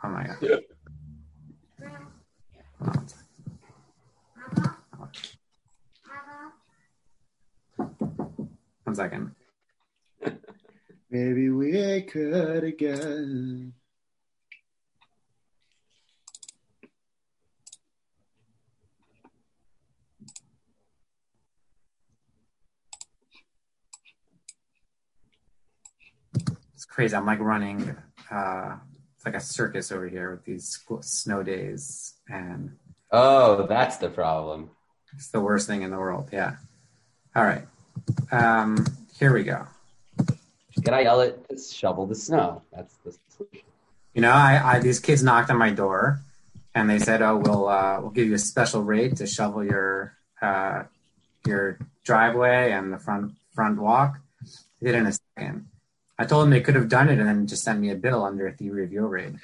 Oh my God. One second. Maybe we could again. It's crazy. I'm like running. It's like a circus over here with these snow days, and Oh, that's the problem. it's the worst thing in the world. Yeah. All right. Here we go. Can I yell it? Just shovel the snow. That's the solution. You know, I these kids knocked on my door, and they said, "Oh, we'll give you a special rate to shovel your driveway and the front walk." They did it in a second. I told them they could have done it and then just sent me a bill under a theory review rate.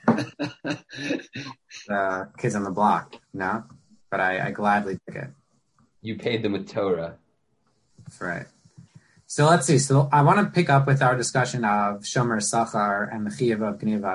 The kids on the block, no, but I gladly took it. You paid them with Torah. That's right. So let's see. So I want to pick up with our discussion of Shomer Sachar and the Chiyuv of Gneva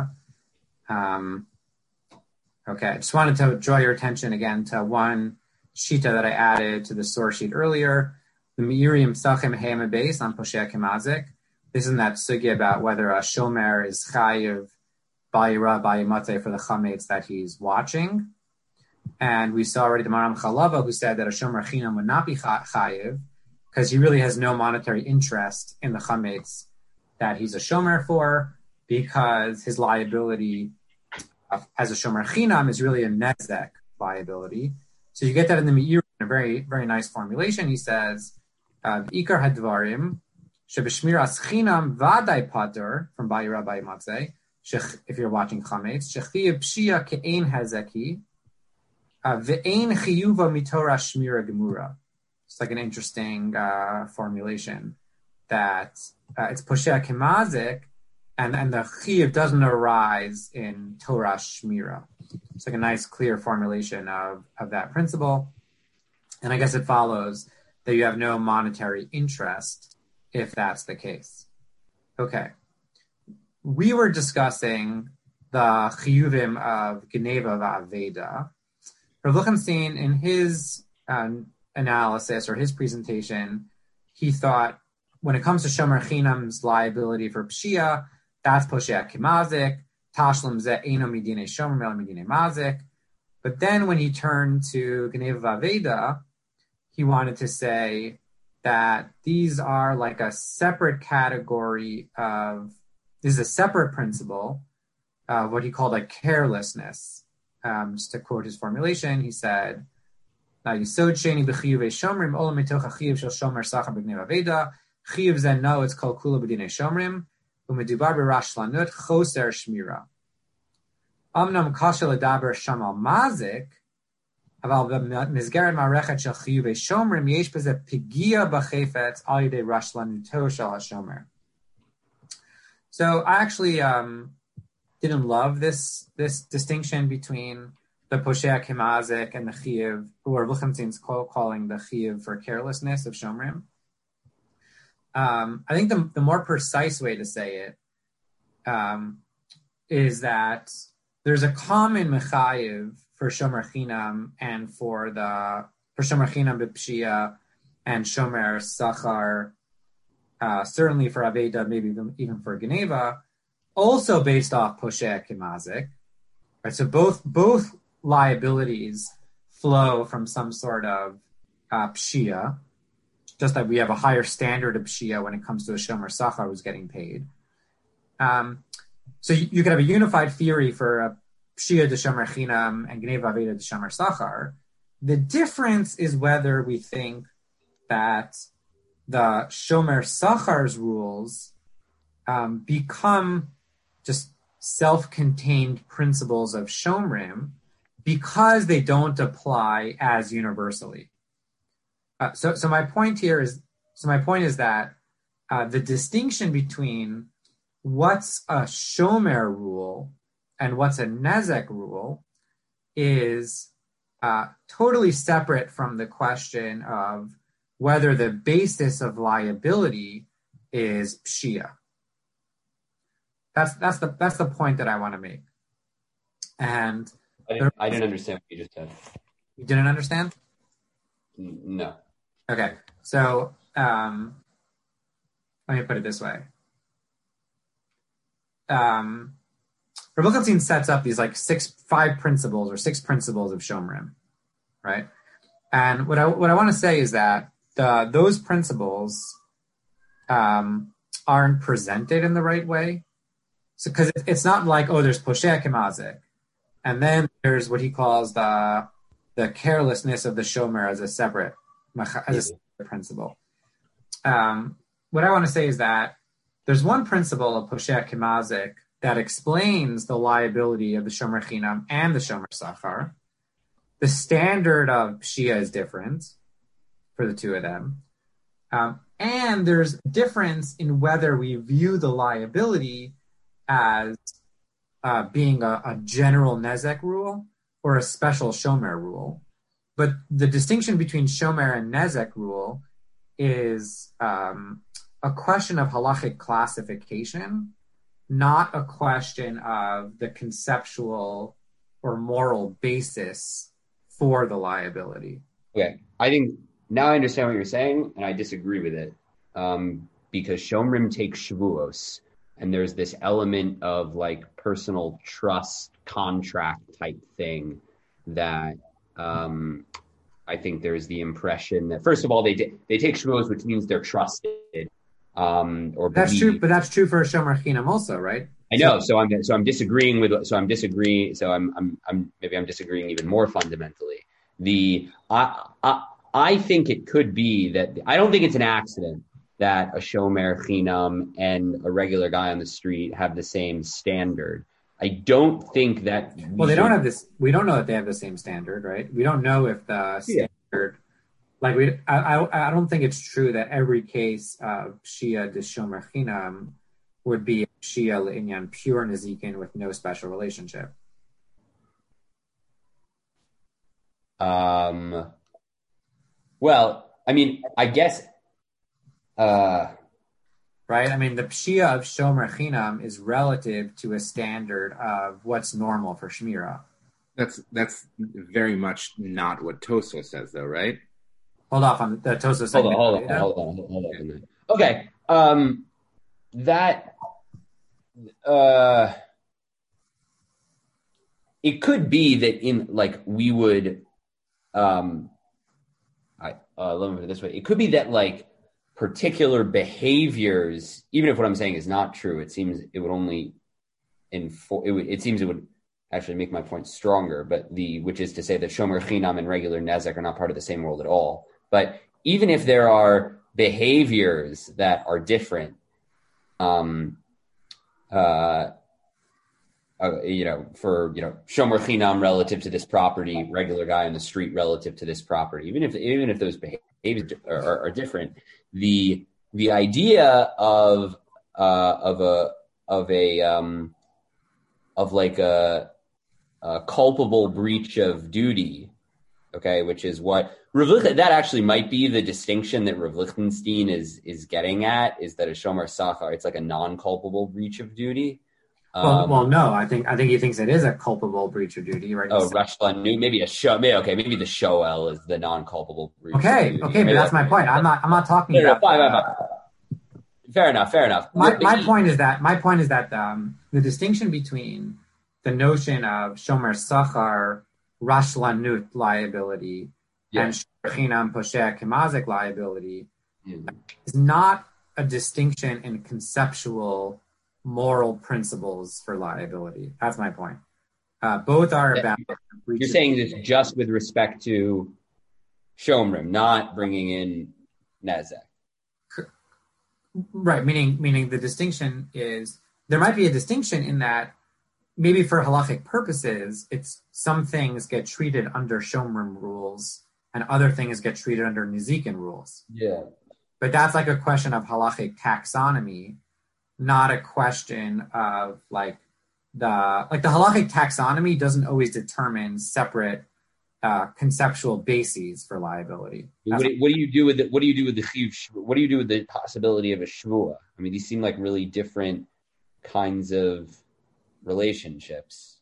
Aveda. Okay, I just wanted to draw your attention again to one shita that I added to the source sheet earlier, the Me'irim Sachem Hema base on Poshea Kemazik. This is that sugya about whether a shomer is chayiv bayira bayimatze for the chametz that he's watching. And we saw already the Maram Chalava who said that a shomer chinam would not be chayiv because he really has no monetary interest in the chametz that he's a shomer for, because his liability as a shomer chinam is really a nezek liability. So you get that in the Me'ir in a very, very nice formulation. He says, Ikar hadvarim, shebeshmiras chinam vaday pater, from Bayira Bayimatze, if you're watching chametz, shechiyev pshia ke'ein hazeki, ve'ein chiyuva mitorah shmira gemura. It's like an interesting formulation that it's poshea kemazik, and the chiyuv doesn't arise in Torah shmira. It's like a nice, clear formulation of that principle. And I guess it follows that you have no monetary interest if that's the case. Okay. We were discussing the chiyuvim of Geneva va'aveda. Rav Lichtenstein, in his analysis or his presentation, he thought when it comes to Shomer Chinam's liability for Pshia, that's Poshea Kimazik, Tashlim Ze Eino Midine Shomer Mel Midine Mazik. But then when he turned to Geneva va'aveda, he wanted to say that these are like a separate category of, this is a separate principle of what he called a carelessness. Just to quote his formulation, he said, Yisod sheni b'chiyuvei shomrim olam mitoch hachiyuv shel shomer sachar b'gnei aveda chiyuv zen no it's kol kula b'dinei shomrim u'medubar b'rashlanut choser shmira. Amnam kasha ledaber shamal mazik aval b'mizgeret marechet shel chiyuvei shomrim yesh b'zeh pigia b'chefetz al yidei rashlanuto shel hashomer. So I actually didn't love this distinction between the Poshea Kemazik and the Chiyuv, who are Lichtenstein's calling the Chiyuv for carelessness of Shomrim. I think the more precise way to say it is that there's a common Mechayiv for Shomer Chinam and for Shomer Chinam b'Pshia and Shomer Sachar, certainly for Aveda, maybe even for Geneva, also based off Poshea Kemazik. Right, so both liabilities flow from some sort of pshia, just that we have a higher standard of pshia when it comes to a shomer sachar who's getting paid. So you could have a unified theory for a pshia de shomer chinam and gneva aveda de shomer sachar. The difference is whether we think that the shomer sachar's rules become just self-contained principles of shomrim because they don't apply as universally. So my point is that the distinction between what's a shomer rule and what's a nezek rule is totally separate from the question of whether the basis of liability is pshia. That's the point that I want to make. And I didn't understand what you just said. you didn't understand? No. Okay, so let me put it this way. Rabbi Chachin sets up these like six principles of Shomrim, right? And what I want to say is that those principles aren't presented in the right way. So because it's not like, oh, there's Posheh Kemazik, and then there's what he calls the carelessness of the Shomer as a separate principle. What I want to say is that there's one principle of Posheh Kemazik that explains the liability of the Shomer Chinam and the Shomer Sachar. The standard of Shia is different for the two of them. And there's a difference in whether we view the liability as being a general Nezek rule or a special Shomer rule. But the distinction between Shomer and Nezek rule is a question of halachic classification, not a question of the conceptual or moral basis for the liability. Okay, I think now I understand what you're saying, and I disagree with it, because Shomrim take Shavuos, and there's this element of like personal trust contract type thing that I think there's the impression that first of all they take Shavuos, which means they're trusted. Or that's true, but that's true for Shomer Chinam also, right? I know. So I'm disagreeing even more fundamentally. I think it could be that I don't think it's an accident that a Shomer Chinam and a regular guy on the street have the same standard. I don't think that. They don't have this. We don't know that they have the same standard, right? We don't know if the standard. Like I don't think it's true that every case of Shia de Shomer Chinam would be Shia L'Inyan pure Nezikin with no special relationship. Well, I mean, I guess. Right? I mean, the Shia of Shomer Chinam is relative to a standard of what's normal for Shmira. That's very much not what Tosfos says, though, right? Hold off on the Tosfos. Hold on. Okay. It could be that in like we would let me put it this way. It could be that like particular behaviors, even if what I'm saying is not true, it seems it would only it would actually make my point stronger, which is to say that Shomer Chinam and regular Nezek are not part of the same world at all. But even if there are behaviors that are different, for Shomer Chinam relative to this property, regular guy on the street relative to this property, even if those behaviors are different, the idea of a culpable breach of duty, okay, which is what that actually might be the distinction that Rav Lichtenstein is getting at, is that a Shomer Sachar, it's like a non-culpable breach of duty. No, I think he thinks it is a culpable breach of duty, right? Oh, Rashlan knew maybe the Shoel is the non-culpable breach. Okay, but that's my point. I'm not talking about. Fair enough. My point is that the distinction between the notion of Shomer Sachar Rashlanut liability and Shomer Chinam Posheh Kemazik liability is not a distinction in conceptual moral principles for liability. That's my point. Both are about. You're saying this just with respect to Shomrim, not bringing in Nezek. Right, meaning the distinction is there might be a distinction in that maybe for halachic purposes, it's some things get treated under Shomrim rules and other things get treated under Nezikin rules. Yeah, but that's like a question of halachic taxonomy, not a question of the halachic taxonomy doesn't always determine separate conceptual bases for liability. What do you do with the chiv? What do you do with the possibility of a shvua? I mean, these seem like really different kinds of relationships.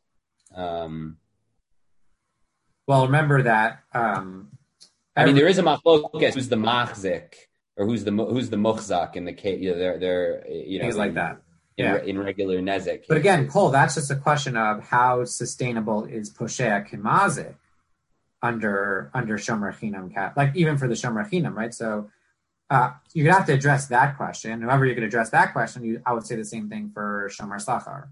Well, remember that. There is a machlokas who's the machzik or who's the muchzak in the case. They're things like that. In regular nezek. But again, Cole, that's just a question of how sustainable is poshea kimazik under shomer chinam cap, like even for the shomer chinam, right? So you're gonna have to address that question. However, you could address that question, I would say the same thing for shomer sachar.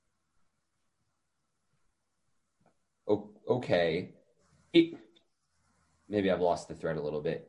Okay. Maybe I've lost the thread a little bit.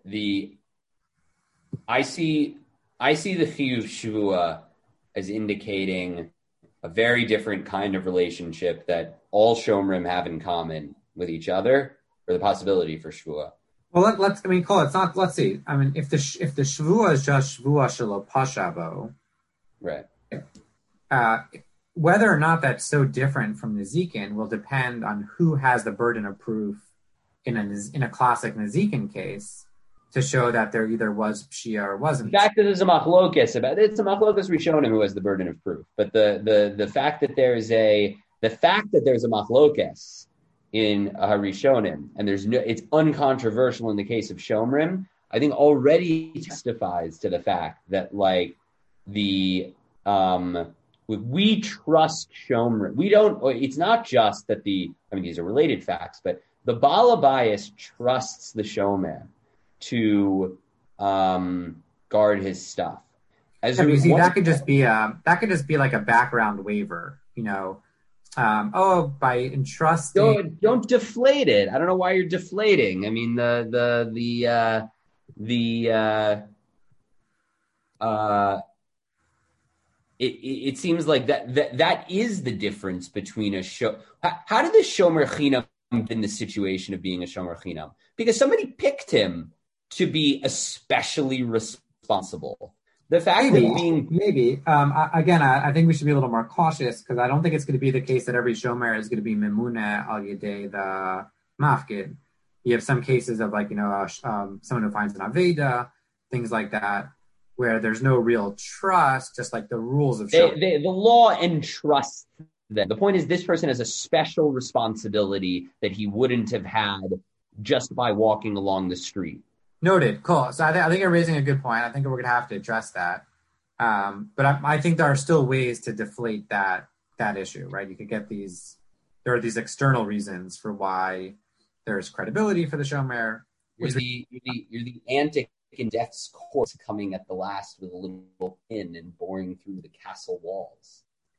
I see the chiyuv shvua as indicating a very different kind of relationship that all shomrim have in common with each other, or the possibility for shvua. Well, Cole, it's not. Let's see. If the shvua is just shvua shelo pashabo, right? Whether or not that's so different from Nezikin will depend on who has the burden of proof in a classic Nezikin case to show that there either was Pshia or wasn't. The fact that there's a machlokas about it's a machlokas Rishonim who has the burden of proof, but the fact that there's a machlokas in Harishonim and it's uncontroversial in the case of Shomrim, I think already testifies to the fact that we trust Shomrim. We don't. It's not just that these are related facts, but the Baal Habayis trusts the Shomer to guard his stuff. That could just be like a background waiver, by entrusting. Don't deflate it. I don't know why you're deflating. It seems like that is the difference between a show. How did the Shomer Chinam in the situation of being a Shomer Chinam? Because somebody picked him to be especially responsible. The fact that I think we should be a little more cautious because I don't think it's going to be the case that every Shomer is going to be Memuna al Yedei the Mafkid. You have some cases of someone who finds an Aveda, things like that, where there's no real trust, just like the rules of Shomer. The law entrusts them. The point is this person has a special responsibility that he wouldn't have had just by walking along the street. Noted. Cool. So I think you're raising a good point. I think we're going to have to address that. But I think there are still ways to deflate that issue, right? You could get there are these external reasons for why there's credibility for the Shomer. You're the antic in death's court coming at the last with a little pin and boring through the castle walls.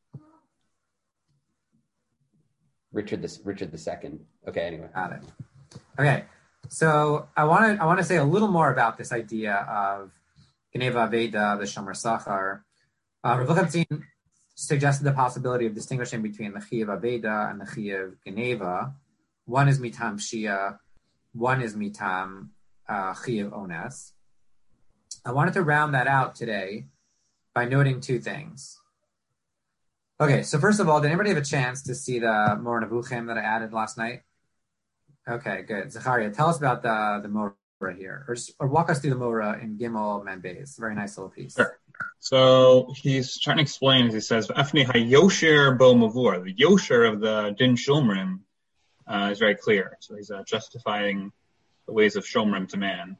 Richard II. Okay, anyway. Got it. Okay. So I want to say a little more about this idea of Geneva Aveda, the Shomer Sachar. Rav Chatzin suggested the possibility of distinguishing between the Chiyuv Aveda and the Chiyuv Geneva. One is mitam Shia, one is mitam Chiyuv Ones. I wanted to round that out today by noting two things. Okay, so first of all, did anybody have a chance to see the Mor Nevuchim that I added last night? Okay, good. Zachariah, tell us about the Morah here, or walk us through the Morah in Gimel Membeis. Very nice little piece. Sure. So he's trying to explain, as he says, "Afni hayosher bo mavur." The yosher of the Din Shomrim is very clear. So he's justifying the ways of Shomrim to man.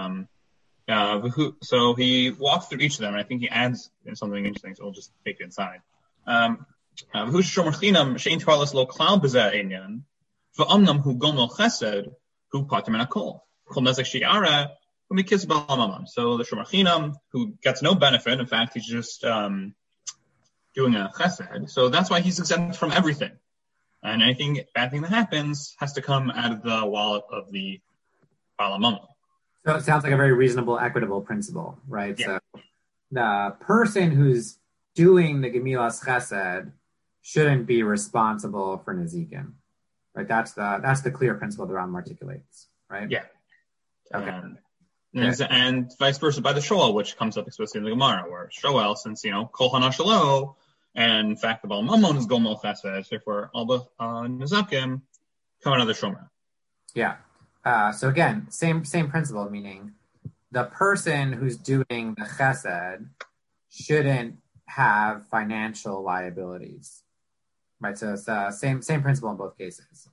So he walks through each of them, and I think he adds in something interesting. So we'll just take it inside. Who's Shomer Chinam shein tvalas lo klal b'zeh einyan. V'amnam hu gomel chesed hu pater min hakol. Kol nezek shi'ara hu mikis b'al mamam. So the Shomer Chinam, who gets no benefit, in fact, he's just doing a chesed. So that's why he's exempt from everything. And anything bad thing that happens has to come out of the wallet of the b'al mamam. So it sounds like a very reasonable, equitable principle, right? Yeah. So the person who's doing the Gemilas Chesed shouldn't be responsible for Nezikin. Right, that's the clear principle the Rambam articulates, right? Yeah. Okay. And vice versa by the Shoel, which comes up explicitly in the Gemara, where Shoel, since Kol Hana Shalo, and in fact the Baal Mamon is Gomel Chesed, therefore all the Nezakim come out of the Shomer. Yeah. So again, same principle, meaning the person who's doing the Chesed shouldn't have financial liabilities. right? So it's same principle in both cases.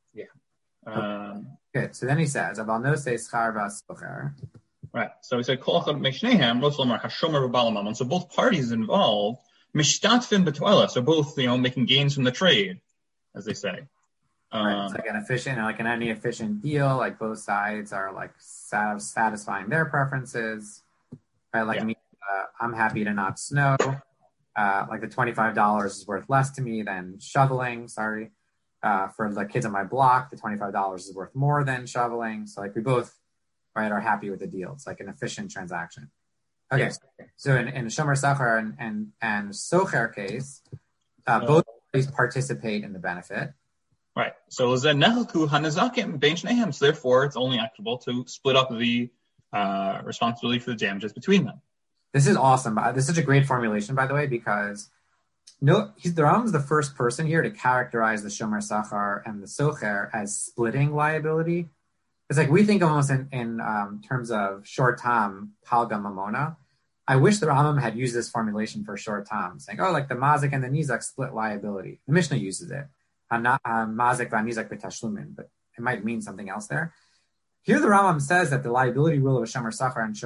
Good. So then he says, "Aval no say schar v'asocher." Right. So he said, "Kol echad mishnehem lo tzlomar hashomer v'bal mamon." So both parties involved, mishtatfin b'toela. So both, making gains from the trade, as they say. Right. It's like an efficient, like in any efficient deal, like both sides are like satisfying their preferences, right? Like me, I'm happy to not snow. Like the $25 is worth less to me than shoveling. Sorry. For the kids on my block, the $25 is worth more than shoveling. So like we both, right, are happy with the deal. It's like an efficient transaction. Okay. So in the Shomer Sachar and Socher case, both parties participate in the benefit. Right. So therefore, it's only equitable to split up the responsibility for the damages between them. This is awesome. This is such a great formulation, by the way, because the Rambam is the first person here to characterize the Shomer Sachar and the Socher as splitting liability. It's like we think almost in terms of short tam, palga mamona. I wish the Rambam had used this formulation for short tam, saying, like the mazik and the nizak split liability. The Mishnah uses it. Mazik v'nizak b'tashlumin, but it might mean something else there. Here, the Rambam says that the liability rule of a Shomer Sachar and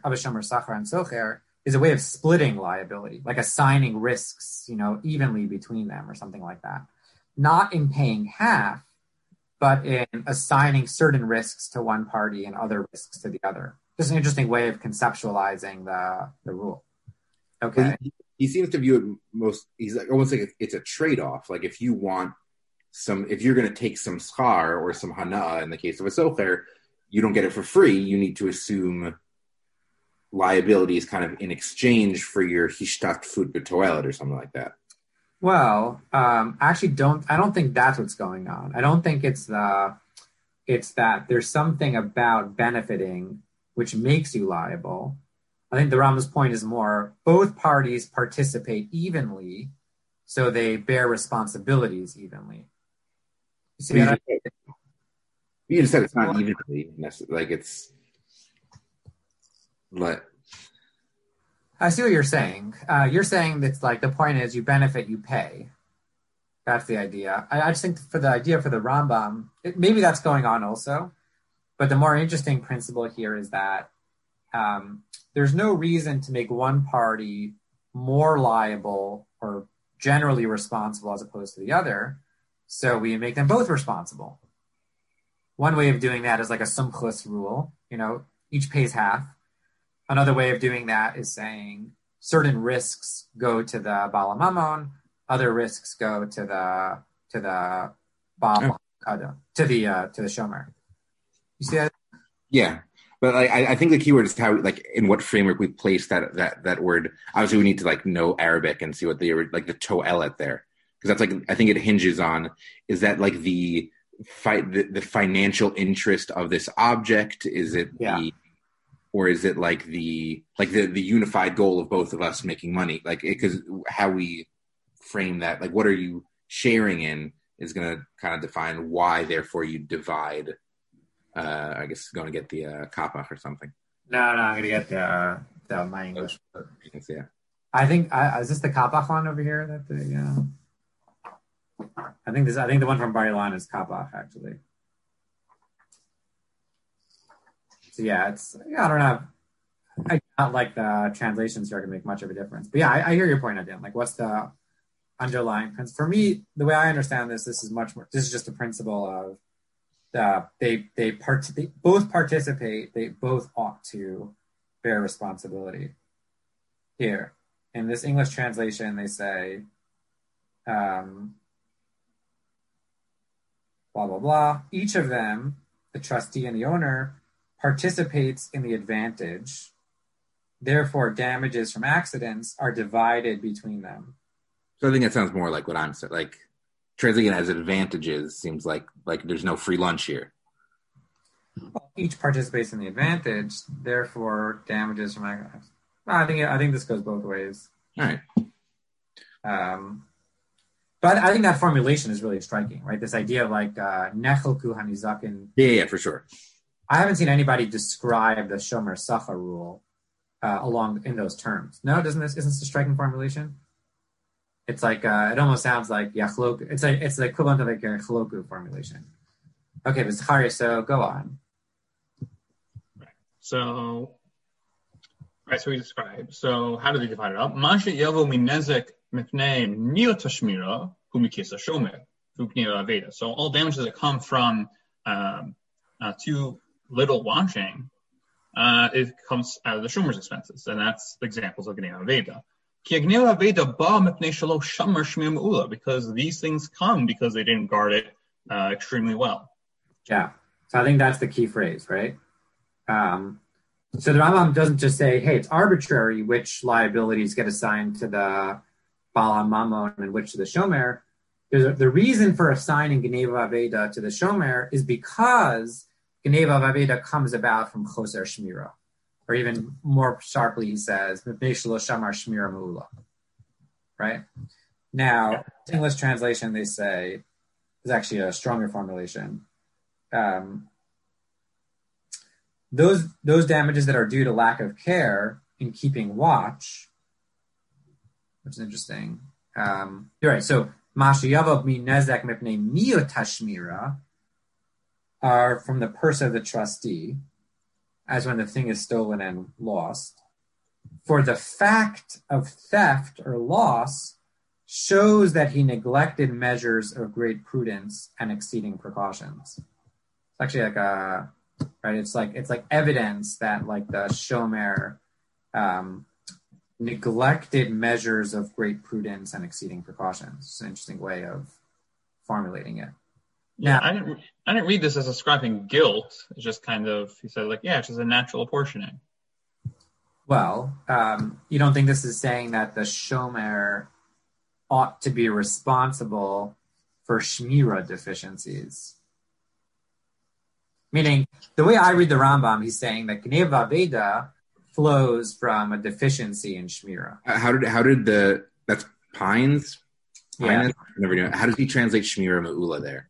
Socher is a way of splitting liability, like assigning risks, evenly between them or something like that. Not in paying half, but in assigning certain risks to one party and other risks to the other. Just an interesting way of conceptualizing the rule. Okay. Well, he seems to view it he's like almost like it's a trade-off. Like if you're going to take some schar or some hana in the case of a socher, you don't get it for free. You need to assume liability is kind of in exchange for your hishtatfut b'toelet or something like that. Well, I don't think that's what's going on. I don't think it's that there's something about benefiting which makes you liable. I think the Rambam's point is more both parties participate evenly, so they bear responsibilities evenly. You see that? You just said it's not evenly, like it's. What? I see what you're saying. You're saying that's like the point is you benefit, you pay. That's the idea. I just think for the Rambam, maybe that's going on also. But the more interesting principle here is that there's no reason to make one party more liable or generally responsible as opposed to the other. So we make them both responsible. One way of doing that is like a sumchus rule. Each pays half. Another way of doing that is saying certain risks go to the Bala Mamon, other risks go to the Baal to the Shomer. You see that? Yeah, but I think the key word is how, like, in what framework we place that word. Obviously, we need to know Arabic and see what the to'elet there, because that's I think it hinges on, is that like the financial interest of this object? Is it or is it like the unified goal of both of us making money? Because how we frame that, like what are you sharing in, is going to kind of define why. Therefore, you divide. I guess going to get the kapach or something. No, I'm going to get the my English. Yeah. I think is this the kapach one over here? That the I think the one from Bar Ilan is kapach actually. So I don't know. I do not like the translations here to make much of a difference. But I hear your point, Adam. Like, what's the underlying principle? For me, the way I understand this is much more. This is just a principle of they both participate. They both ought to bear responsibility. Here in this English translation, they say, blah blah blah. Each of them, the trustee and the owner, participates in the advantage. Therefore, damages from accidents are divided between them. So I think that sounds more like what I'm saying. Like translating it as advantages seems like there's no free lunch here. Each participates in the advantage. Therefore, damages from accidents. I think this goes both ways. All right. But I think that formulation is really striking, right? This idea of nechelku hanizakin. Yeah, for sure. I haven't seen anybody describe the Shomer Sachar rule along in those terms. No, isn't this a striking formulation? It's like it almost sounds like yachloku. It's the equivalent of like a chloku formulation. Okay, but Zachariah, so go on. So, right, so we describe. So, how do they divide it up? Masha yavo minezek mipnei miotashmira humikisa shomer v'pnei aveda. So, all damages that come from too little washing, it comes out of the shomer's expenses, and that's the examples of gnei aveda. Ki gnei aveda ba mipnei shelo shamar shmir me'ula, because these things come because they didn't guard it extremely well. Yeah, so I think that's the key phrase, right? So the Rambam doesn't just say, hey, it's arbitrary which liabilities get assigned to the Baal HaMamon and which to the Shomer. The reason for assigning Geneva Aveda to the Shomer is because Geneva Aveda comes about from Choser Shmira. Or even more sharply, he says, Mipnei Shelo Shamar Shmira Me'ula. Right? Now, English translation, they say, is actually a stronger formulation. Those damages that are due to lack of care in keeping watch, which is interesting. You're right. So Mashiyava mi nezek mipnei miotashmira are from the purse of the trustee, as when the thing is stolen and lost. For the fact of theft or loss shows that he neglected measures of great prudence and exceeding precautions. It's actually like a right. It's like evidence that like the Shomer neglected measures of great prudence and exceeding precautions. It's an interesting way of formulating it. Yeah, now, I didn't read this as ascribing guilt. It's just kind of, he said like, yeah, it's just a natural apportioning. Well, you don't think this is saying that the Shomer ought to be responsible for Shmira deficiencies? Meaning, the way I read the Rambam, he's saying that Gneva Aveda flows from a deficiency in Shmira. How did that's Pines? Yeah. Never knew. How does he translate Shmira Me'ula there?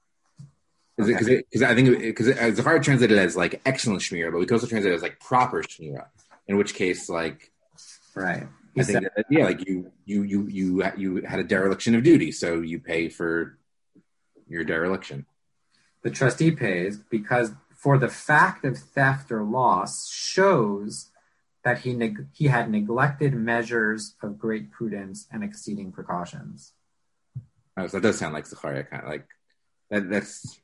Because Zachariah translated it as like excellent Shmira, but we can also translate it as like proper Shmira. In which case, like, right? I think that, yeah, like you had a dereliction of duty, so you pay for your dereliction. The trustee pays because for the fact of theft or loss shows that he had neglected measures of great prudence and exceeding precautions. Oh, so that does sound like Zachariah, kind of like that. That's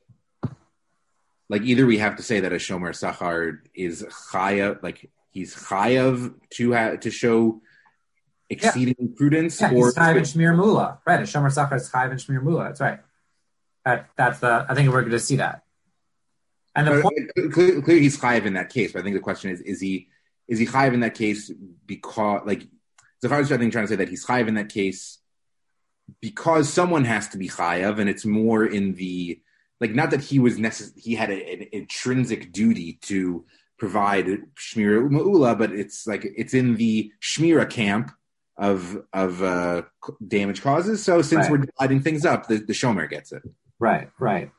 like either we have to say that a Shomer Sachar is chayav, like he's chayav to show exceeding prudence, or he's chayav and Shmir Mula, right? A Shomer Sachar is chayav and Shmir Mula. That's right. That's the. I think we're going to see that. And clearly he's chayav in that case. But I think the question is he chayav in that case because like Zachariah's I think trying to say that he's chayav in that case because someone has to be chayav, and it's more in the like not that he had an intrinsic duty to provide Shmira Ma'ula, but it's like it's in the Shmira camp of damage causes. So since we're dividing things up, the Shomer gets it. Right.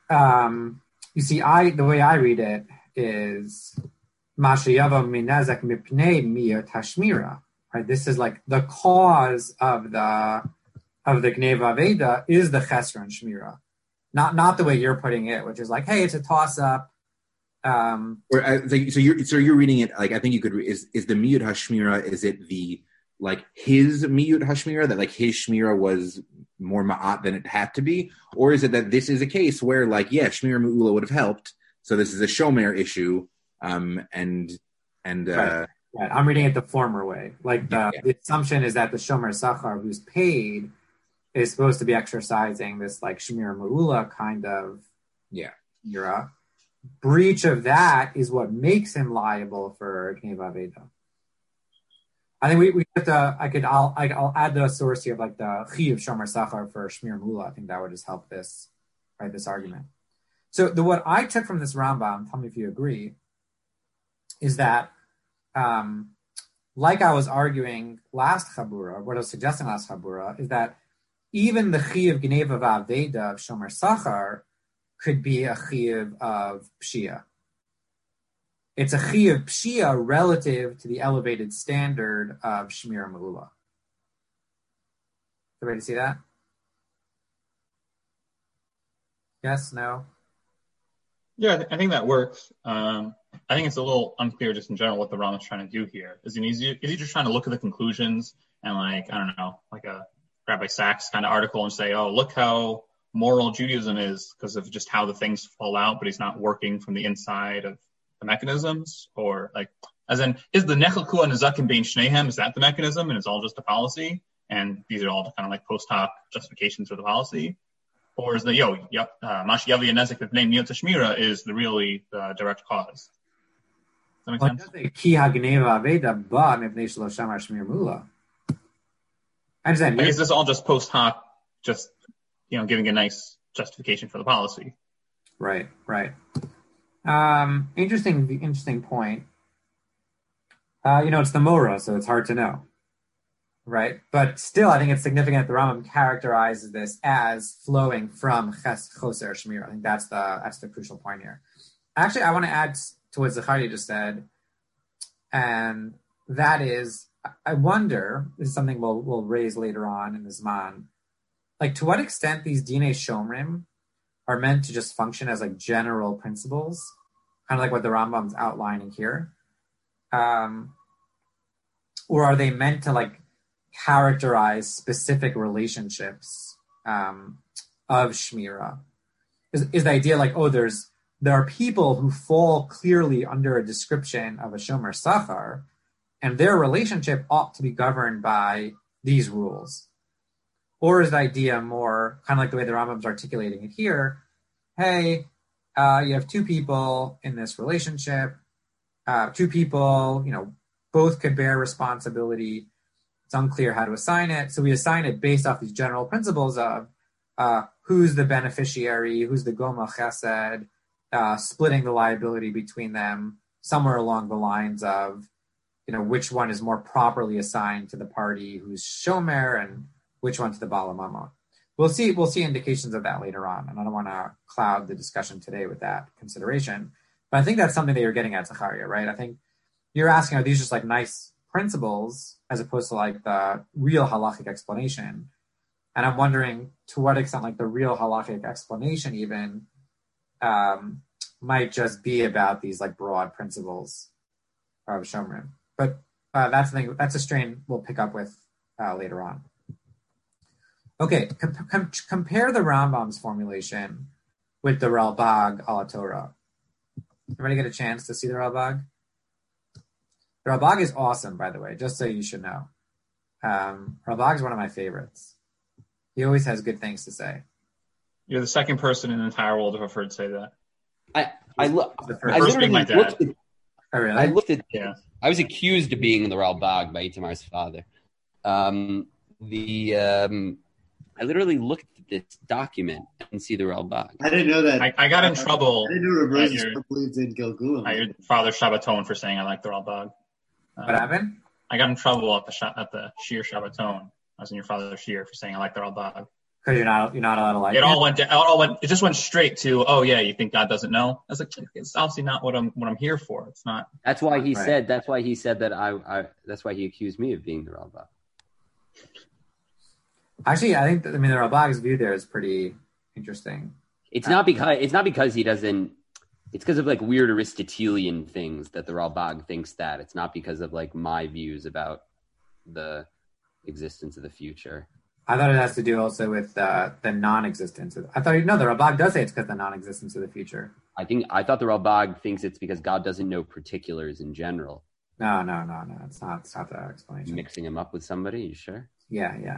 You see, the way I read it is Mashayava minazak mipnei miyot hashmira. Right. This is like the cause of the Gneva Aveda is the Chesron Shmira. Not the way you're putting it, which is like, hey, it's a toss up. So you're reading it like I think you could is the miyut hashmira, is it the like his miyut hashmira that like his shmira was more ma'at than it had to be, or is it that this is a case where like shmira me'ula would have helped, so this is a shomer issue, and right. I'm reading it the former way, like the assumption is that the shomer sachar who's paid is supposed to be exercising this like shmira me'ula kind of shmira. Breach of that is what makes him liable for Gneva Aveda. I think we have to. I'll add the source here of like the chi of shomer sachar for shmir mula. I think that would just help this argument. So what I took from this Rambam, tell me if you agree, is that like I was arguing last Chabura, what I was suggesting last Chabura is that even the chi of Gneva Aveda of shomer sachar could be a chiyuv of pshia. It's a chiyuv of pshia relative to the elevated standard of shmira me'ula. Everybody see that? Yes, no? Yeah, I think that works. I think it's a little unclear just in general what the Ram is trying to do here. Is he just trying to look at the conclusions and like, I don't know, like a Rabbi Sachs kind of article and say, oh, look how moral Judaism is because of just how the things fall out, but he's not working from the inside of the mechanisms? Or like, as in, is the Nechelku and Nezakim bein Shnehem, is that the mechanism and it's all just a policy? And these are all kind of like post hoc justifications for the policy? Or is the Mash Yavi and Nezek with name Miot Shmira is the really direct cause? Does that make sense? Ki hagneva aveda ba mipnei shelo shamar shmir mula. I understand. Like, is this all just post hoc, just giving a nice justification for the policy? Right. Interesting point. It's the Mora, so it's hard to know. Right, but still, I think it's significant that the Rambam characterizes this as flowing from Choser Shmir. I think that's the crucial point here. Actually, I want to add to what Zachariah just said, and that is, I wonder, this is something we'll raise later on in the Zman, like to what extent these Dinei Shomrim are meant to just function as like general principles, kind of like what the Rambam's outlining here, or are they meant to like characterize specific relationships of Shmira? Is the idea like, there are people who fall clearly under a description of a Shomer Sachar, and their relationship ought to be governed by these rules? Or is the idea more kind of like the way the Rambam's articulating it here? Hey, you have two people in this relationship, two people, both could bear responsibility. It's unclear how to assign it. So we assign it based off these general principles of who's the beneficiary, who's the Goma Chesed, splitting the liability between them, somewhere along the lines of, which one is more properly assigned to the party who's Shomer and which one to the Bala Mamon. We'll see indications of that later on, and I don't want to cloud the discussion today with that consideration. But I think that's something that you're getting at, Zachariah, right? I think you're asking, are these just like nice principles as opposed to like the real halachic explanation? And I'm wondering to what extent like the real halachic explanation even might just be about these like broad principles of Shomrim. But that's a strain we'll pick up with later on. Okay, compare the Rambam's formulation with the Ralbag ala Torah. Everybody get a chance to see the Ralbag? The Ralbag is awesome, by the way, just so you should know. Ralbag is one of my favorites. He always has good things to say. You're the second person in the entire world who I've heard say that. First being my dad. Oh, really? I looked at. Yeah. I was accused of being the Ralbag by Itamar's father. I literally looked at this document and see the Ralbag. I didn't know that. I got in trouble. I didn't know Rav Rosenstock believed in Gilgulim. Your father Shabbaton for saying I like the Ralbag. What happened? I got in trouble at the Shir Shabbaton. I was in your father's Shir for saying I like the Ralbag. Because you're not allowed to like it. It just went straight to, oh yeah, you think God doesn't know? I was like, it's obviously not what I'm here for. It's not. That's why he right. said. That's why he said that that's why he accused me of being the Ralbag. Actually, I think the Ralbag's view there is pretty interesting. It's not because he doesn't. It's because of like weird Aristotelian things that the Ralbag thinks that. It's not because of like my views about the existence of the future. I thought it has to do also with the non-existence. The Ralbag does say it's because of the non-existence of the future. I thought the Ralbag thinks it's because God doesn't know particulars in general. No. It's not the explanation. Mixing him up with somebody, you sure? Yeah.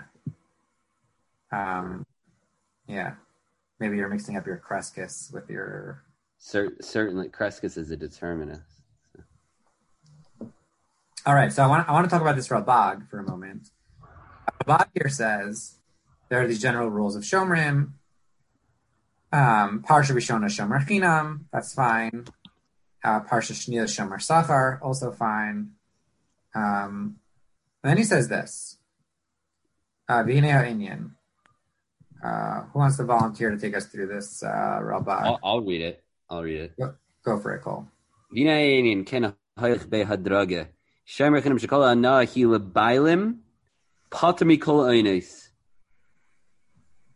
Yeah. Maybe you're mixing up your Crescus with your... Certainly, Crescus is a determinist. So. All right, so I want to talk about this Ralbag for a moment. Ralbag here says there are these general rules of Shomrim. Parsha Rishona Shomer Chinam, that's fine. Parsha Shnia Shomer Sachar, also fine. And then he says this. V'hinei ha'inyan. Who wants to volunteer to take us through this Ralbag? I'll read it. Go for it, Cole. V'hinei ha'inyan ken ha'ich be'hadrage. Shomer Chinam shekol ha'na hi lebailim. Patami kol oines.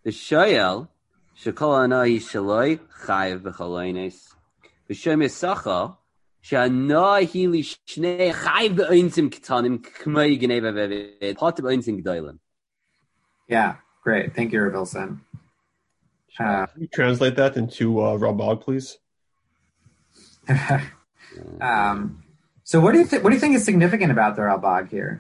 The shoyel shekol anai shaloi chayiv b'chaloines. The shomer sacha she'anai hili shnei chayiv b'oinsim ketanim k'may gneva v'eved pot b'oinsim g'daylim. Yeah, great. Thank you, Rabilson. Can you translate that into Rambag, please? So what do you think is significant about the Ralbag here?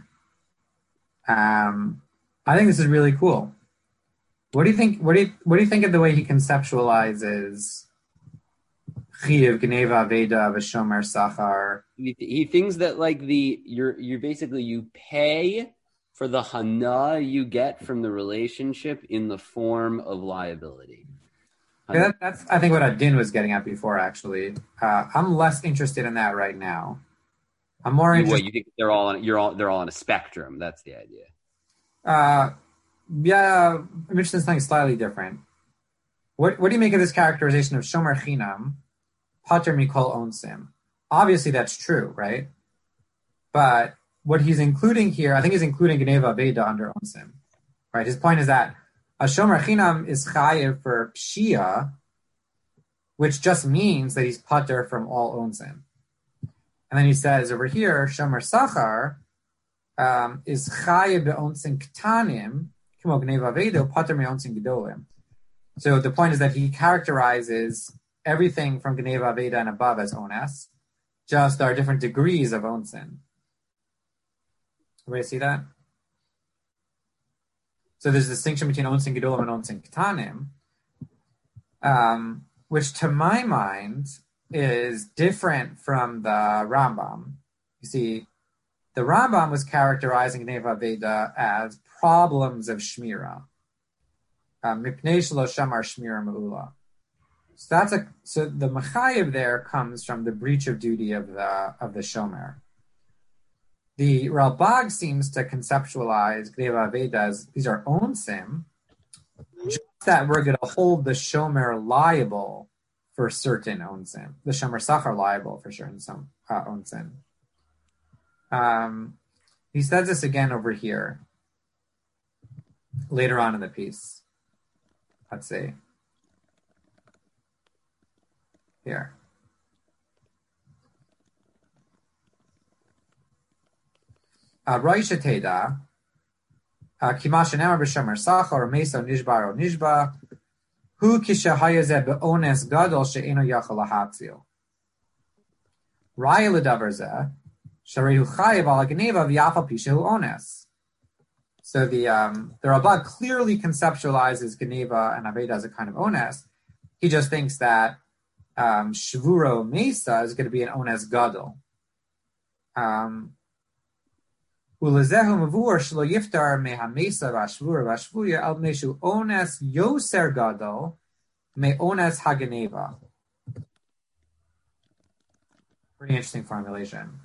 I think this is really cool. What do you think? What do you think of the way he conceptualizes Chiyuv, Geneva, Veda, V'Shomer, Sachar? He thinks that like you're basically you pay for the hana you get from the relationship in the form of liability. Yeah, that's I think what Adin was getting at before. Actually, I'm less interested in that right now. I'm more interested. You think they're all on a spectrum? That's the idea. Yeah, I'm interested in something slightly different. What do you make of this characterization of Shomer Chinam, Pater Mikol Onsim? Obviously, that's true, right? But what he's including here, I think he's including Geneva Veda under Onsim, right? His point is that a Shomer Chinam is chayiv for Pshia, which just means that he's pater from all Onsim. And then he says over here, Shomer Sachar is chayiv be'onsim ktanim, kimo Geneva Veda, pater me'onsim gedolim. So the point is that he characterizes everything from Geneva Veda and above as ones, just there are different degrees of onsim. Everybody see that? So there's a distinction between onsim gedolim and onsim ktanim, which to my mind is different from the Rambam. You see, the Rambam was characterizing Geneva Veda as problems of Shmira. Mipnei shelo shamar shmira me'ula. So the Mechayev there comes from the breach of duty of the Shomer. The Ralbag seems to conceptualize Geneva Veda as these are onsim, just that we're going to hold the Shomer liable for certain onsim. The Shomer Sachar liable for certain onsim. He says this again over here, later on in the piece. Let's see. Here. Roisha Teda, Kimashanema b'Shomer Sachar, Mesa Nishbar o Nishba, Hu Kisha Hayazeh be'ones gadol she'eno yachal lahatzil. Raya l'davar zeh, Sharehu Chayev ala Geneva v'yafal pishehu ones. So the Ralbag clearly conceptualizes Geneva and Aveda as a kind of ones. He just thinks that Shvuro Mesa is going to be an ones gadol. Ulezehu mavur shlo yiftar mehamesa v'ashvura v'ashvuya al meshu ones yoser gadol me ones hageneva. Pretty interesting formulation.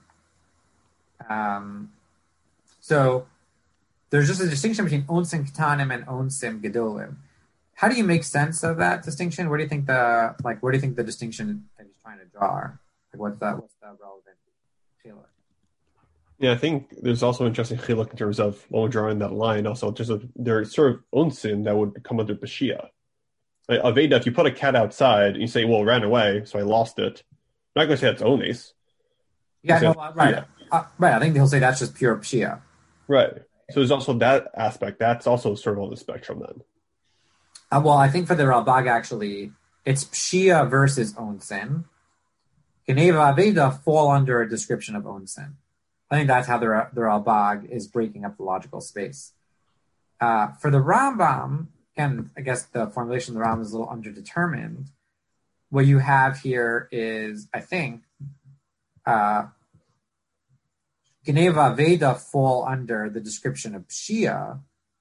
So there's just a distinction between onsim ketanim and onsim gedolim. How do you make sense of that distinction? Where do you think the distinction that he's trying to draw are? Like what's the relevant chiluk? Yeah, I think there's also interesting chiluk in terms of when we're drawing that line. Also, there's sort of onsim that would come under b'shia. Like Aveda, if you put a cat outside and you say, "Well, it ran away, so I lost it," I'm not going to say that's ones. Yeah, no, right. Right, I think he'll say that's just pure pshia. Right. So there's also that aspect. That's also sort of on the spectrum then. Well, I think for the Ralbag, actually, it's pshia versus onsin. Geneva Aveda fall under a description of onsin. I think that's how the Ralbag is breaking up the logical space. For the Rambam, again, I guess the formulation of the Rambam is a little underdetermined. What you have here is, I think, Geneva Veda fall under the description of Pshia,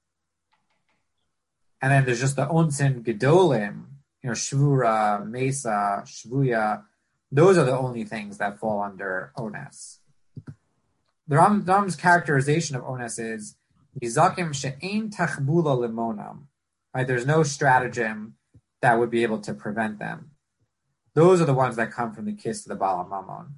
and then there's just the Onsin Gedolim, Shvura, Mesa, Shvuya. Those are the only things that fall under Ones. The Rambam's characterization of Ones is Yizakim she'ein tachbula limonam. Right, there's no stratagem that would be able to prevent them. Those are the ones that come from the kiss of the Bala Mammon.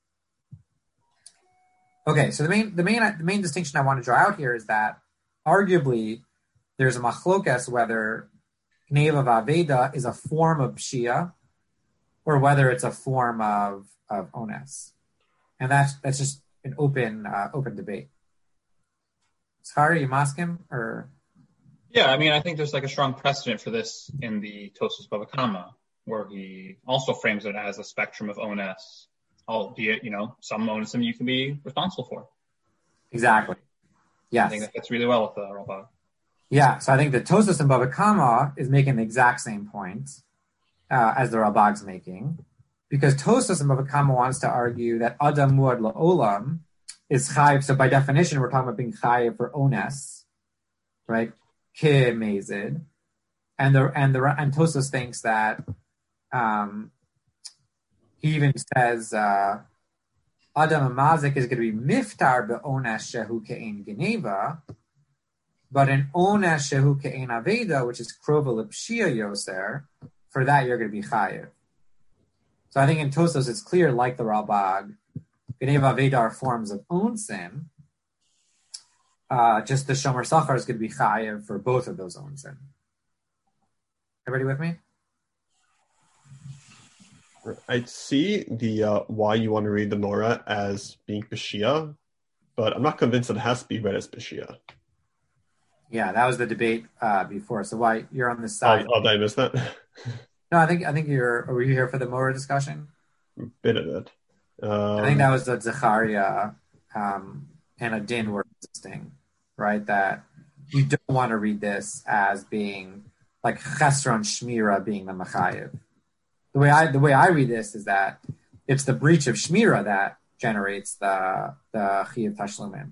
Okay, so the main distinction I want to draw out here is that arguably there's a machlokas whether Gneva Vaveda is a form of Pshia, or whether it's a form of Ones. And that's just an open debate. Sorry, you masking or? Yeah, I mean, I think there's like a strong precedent for this in the Tosfos Bava Kama, where he also frames it as a spectrum of Ones, albeit, some Onesim you can be responsible for. Exactly. Yes. I think that fits really well with the Ralbag. Yeah, so I think the Tosfos in Bava Kama is making the exact same point as the Ralbag's making, because Tosfos in Bava Kama wants to argue that Adam Muad La'olam is chayiv. So by definition, we're talking about being chayiv for Ones, right? Ke mezid, and Tosfos thinks that he even says Adam Mazik is going to be miftar be'ones shehu ke'en geneva, but in ones shehu ke'en aveda, which is krova l'pshia yoser, for that you're going to be chayiv. So I think in Tosfos it's clear, like the Ralbag, geneva aveda are forms of own sin. Just the Shomer Sachar is going to be chayiv for both of those own sin. Everybody with me? I see the why you want to read the Mora as being Peshia, but I'm not convinced that it has to be read as Peshia. Yeah, that was the debate before. So why you're on this side? Oh, did I miss that? No, I think were you here for the Mora discussion? Bit of it. I think that was the Zechariah and a din were existing, right? That you don't want to read this as being like Chesron Shmira being the Machayev. The way I read this is that it's the breach of Shmira that generates the Chiyuv Tashlumim.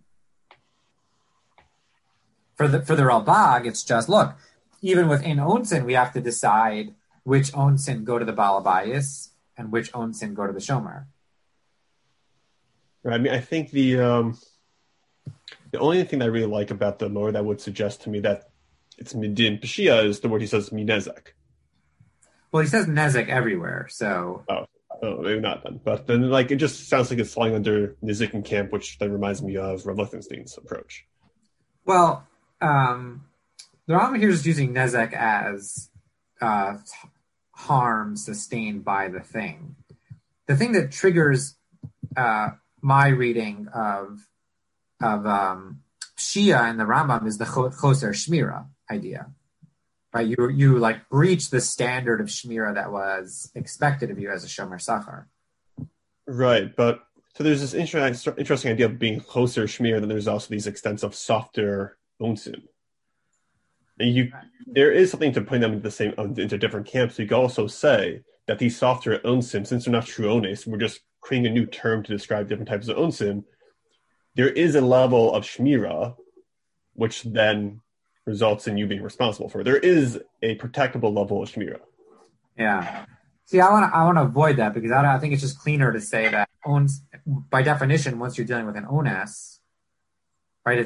For the Ralbag, it's just, look, even within Onsin, we have to decide which Onsin go to the Balabayas and which Onsin go to the Shomer. Right. I mean, I think the only thing that I really like about the Mor that would suggest to me that it's Midin Peshia is the word he says Minezek. Well, he says Nezek everywhere, so... Oh, maybe not then. But then, it just sounds like it's falling under Nizik and Camp, which then reminds me of Rav Lichtenstein's approach. Well, the Rambam here is using Nezek as harm sustained by the thing. The thing that triggers my reading of Shia in the Rambam is the Choser Shmira idea. Right, you breach the standard of Shmira that was expected of you as a Shomer Sachar. Right, but so there's this interesting idea of being closer Shmira, then there's also these extensive softer Onsin. And there is something to putting them into different camps. So you can also say that these softer Onsin, since they're not true Ones, we're just creating a new term to describe different types of Onsin. There is a level of Shmira, which then results in you being responsible for it. There is a protectable level of Shmira. Yeah. See, I want to avoid that because I think it's just cleaner to say that by definition, once you're dealing with an ones, right?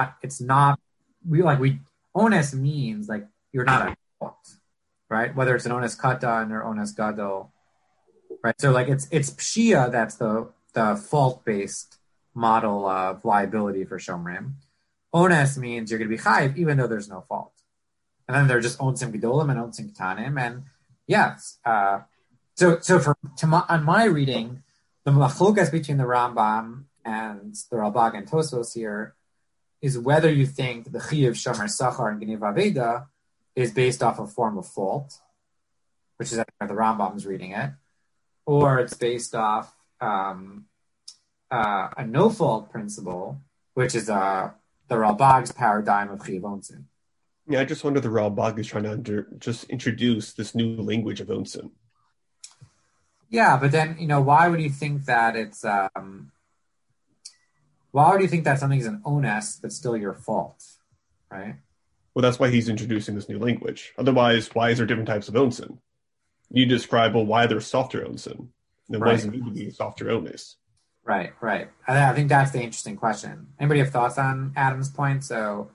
Ones means like you're not at fault, right? Whether it's an ones katan or ones gadol, right? So it's pshia that's the fault based model of liability for shomrim. Ones means you're going to be chayiv even though there's no fault. And then they're just onsim gedolim and onsim ketanim. And yes, on my reading, the machlokas between the Rambam and the Ralbag and Tosfos here is whether you think the chiyuv shomer sachar and geniv aveda is based off a form of fault, which is how the Rambam's reading it, or it's based off a no fault principle, which is the Ralbag's paradigm of chiyuv onsin. Yeah, I just wonder if the Ralbag is trying to just introduce this new language of onsin. Yeah, but then why would you think that it's why would you think that something is an ones but still your fault, right? Well, that's why he's introducing this new language. Otherwise, why is there different types of onsin? You describe why there's softer onsin. Then why does it need to be softer ones? Right. I think that's the interesting question. Anybody have thoughts on Adam's point? So,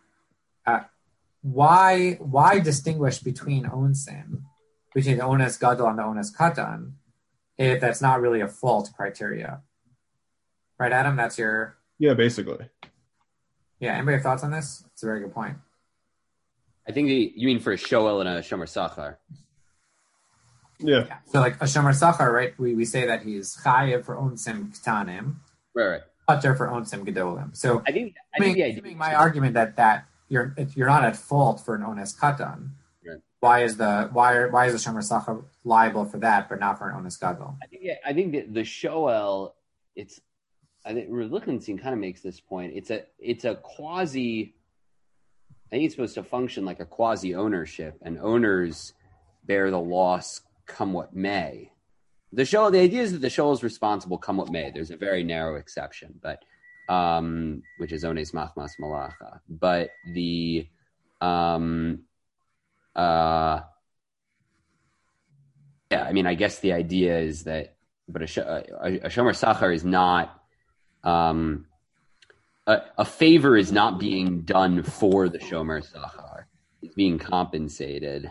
why distinguish between onsin, between the ones gadol and the ones katan, if that's not really a fault criteria? Right, Adam? That's your... Yeah, basically. Yeah, anybody have thoughts on this? It's a very good point. I think you mean for a shoel and a shomer sachar. Yeah. So like a shomer sachar, right? We say that he's chayev for onsim ktanim, Right. pater for onsim gedolim. So I think the idea. assuming my argument that you're not at fault for an ones katan. Right. Why is the shomer sachar liable for that, but not for an ones gadol? I think that the shoel, I think Lichtenstein kind of makes this point. It's a quasi. I think it's supposed to function like a quasi ownership, and owners bear the loss come what may. The idea is that the shoel is responsible come what may. There's a very narrow exception, but which is ones machmas malacha. But the I mean, I guess the idea is that, but a shomer sachar is not. A favor is not being done for the shomer sachar. He's being compensated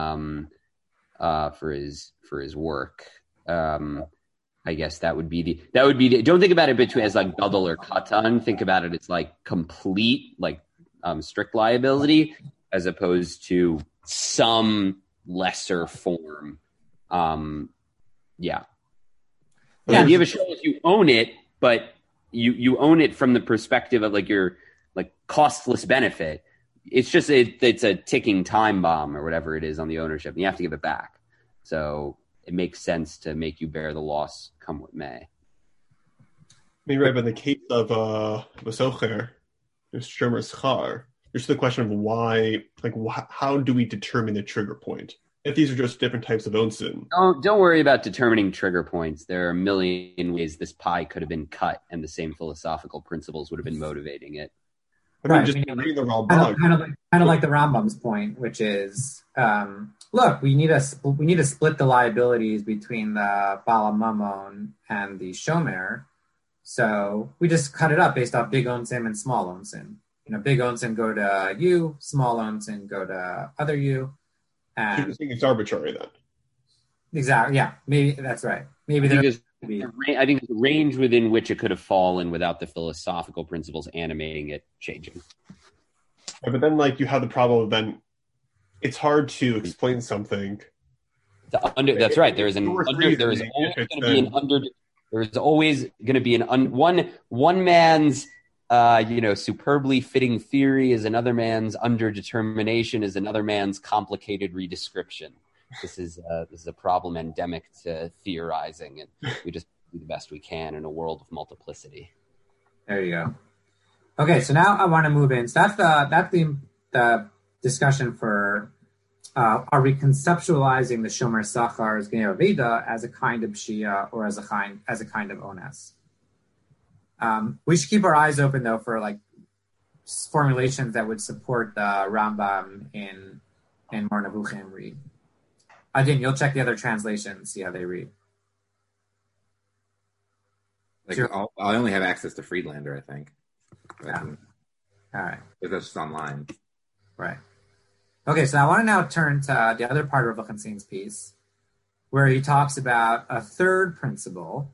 for his work. I guess that would be the. Don't think about it as like gadol or katan. Think about it as like complete, like strict liability, as opposed to some lesser form. Yeah. The idea of a show is you own it, but you own it from the perspective of like your like costless benefit. It's just it's a ticking time bomb or whatever it is on the ownership, and you have to give it back. So it makes sense to make you bear the loss come what may. I mean, right, but in the case of Vasocher, there's Shomer Schar, there's the question of why, like, how do we determine the trigger point? If these are just different types of onsen. Don't worry about determining trigger points. There are a million ways this pie could have been cut, and the same philosophical principles would have been motivating it. I mean, just reading the raw bug. Kind of like the Rambam's point, which is, look, we need to split the liabilities between the Bala Mamon and the Shomer. So we just cut it up based off big onsen and small onsen. Big onsen go to you, small onsen go to other you. So you think it's arbitrary then? Exactly. Yeah. Maybe that's right. Maybe I think the range within which it could have fallen without the philosophical principles animating it changing. Yeah, but then, like, you have the problem of then it's hard to explain something. That's right. There is always going to be one man's superbly fitting theory is another man's underdetermination is another man's complicated redescription. This is a problem endemic to theorizing, and we just do the best we can in a world of multiplicity. There you go. Okay, so now I want to move in. So that's the discussion for are we conceptualizing the Shomer Sachar's Gnei Aveda as a kind of Shia or as a kind of Ones? We should keep our eyes open, though, for like formulations that would support the Rambam in Mar Nevuchim read. Again, you'll check the other translations, see how they read. Like, sure. I only have access to Friedlander, I think. Yeah. All right. That's just online. Right. Okay, so I want to now turn to the other part of Lichtenstein's piece, where he talks about a third principle.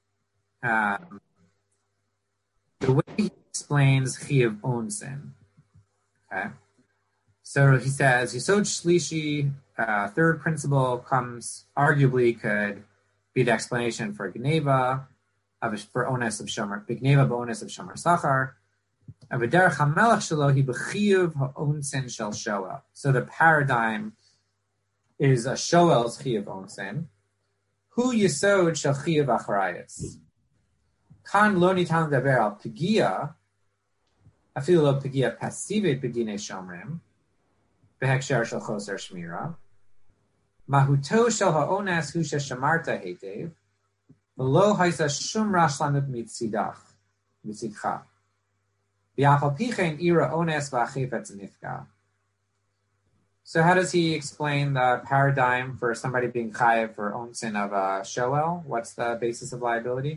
The way he explains Chiyuv Onsen. Okay. So he says, Yesod Shlishi, third principle arguably could be the explanation for Gneva, for Ones of Shomer, Gneva b'Ones of Shomer Sachar. Avederach HaMelech Shelo hi b'Chiyuv ha'Onsen shel Shoel. So the paradigm is a Shoel's Chiyuv Onsen. Hu Yesod shel Chiyuv Acharayis. Kan lo nitan ledaber al Pegia, afilu lo Pegia pasivit b'dinei Shomrim, behekshar shel Choser Shmira. Mahuto shel ha'ones hu sheshamarta hetev, v'lo haisa shum rashlanut mitzidach, mitzidcha. V'afal pichen ira ones v'achefetz nifka. So how does he explain the paradigm for somebody being chayev for onsen of a shoel? What's the basis of liability?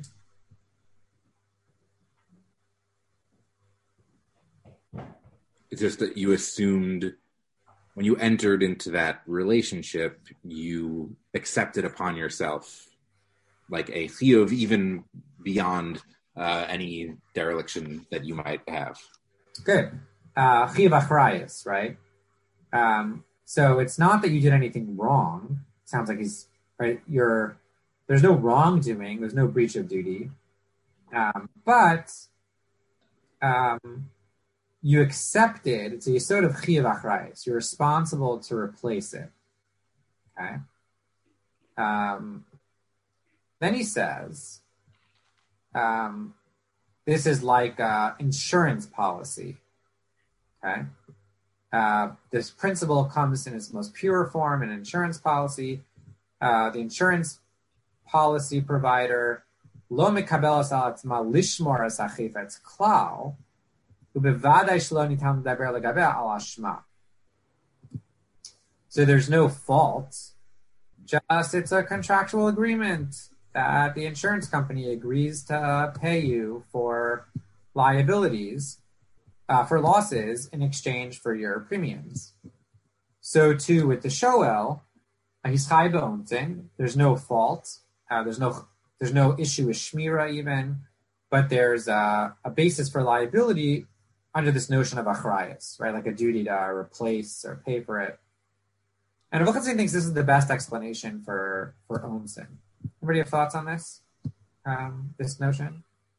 It's just that you assumed when you entered into that relationship, you accepted upon yourself like a chiyuv even beyond any dereliction that you might have. Good. Chiyuv achrayus, right? So it's not that you did anything wrong. Sounds like he's right. There's no wrongdoing. There's no breach of duty. But you accepted. It's a yesod of chiyuv achrayus. You're responsible to replace it. Okay. Then he says, this is like insurance policy. Okay. This principle comes in its most pure form in insurance policy. The insurance policy provider lo mekabelas al atzma lishmor es hachifetz klal ubevadai shelo nitan ledaber legabeh al hashma. So there's no fault. Just it's a contractual agreement that the insurance company agrees to pay you for liabilities, for losses in exchange for your premiums. So too with the shoel, he's chai b'onsin. There's no fault. There's no issue with shmira even, but there's a basis for liability under this notion of achrayus, right? Like a duty to replace or pay for it. And Rav Chatzin thinks this is the best explanation for onsin. Anybody have thoughts on this? This notion?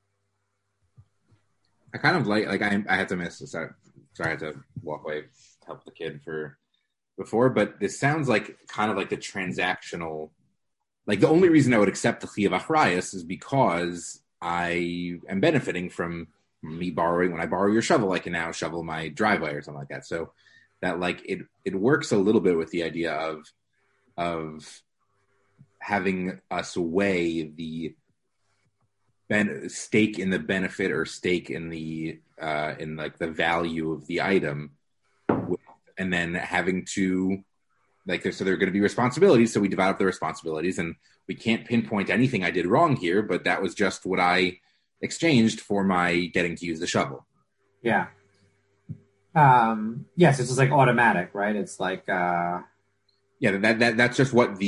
I kind of like I had to miss. Sorry, I had to walk away to help the kid before. But this sounds like kind of like the transactional. Like the only reason I would accept the chiyuv achrayus is because I am benefiting from me borrowing. When I borrow your shovel, I can now shovel my driveway or something like that. So that like it works a little bit with the idea of having us weigh the stake in the benefit or stake in the in like the value of the item, and then having to so there are going to be responsibilities. So we divide up the responsibilities, and we can't pinpoint anything I did wrong here, but that was just what I exchanged for my getting to use the shovel. Yeah. Yes, it's just like automatic, right? It's like that's just what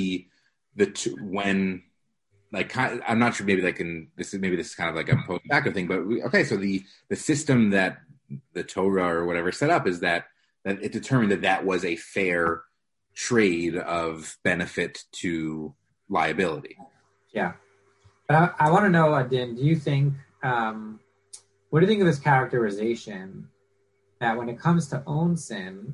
when like I'm not sure, maybe this is kind of like a post-facto thing, but so the system that the Torah or whatever set up is that it determined that was a fair trade of benefit to liability. Yeah, but I want to know, Adin, do you think what do you think of this characterization that when it comes to onsin,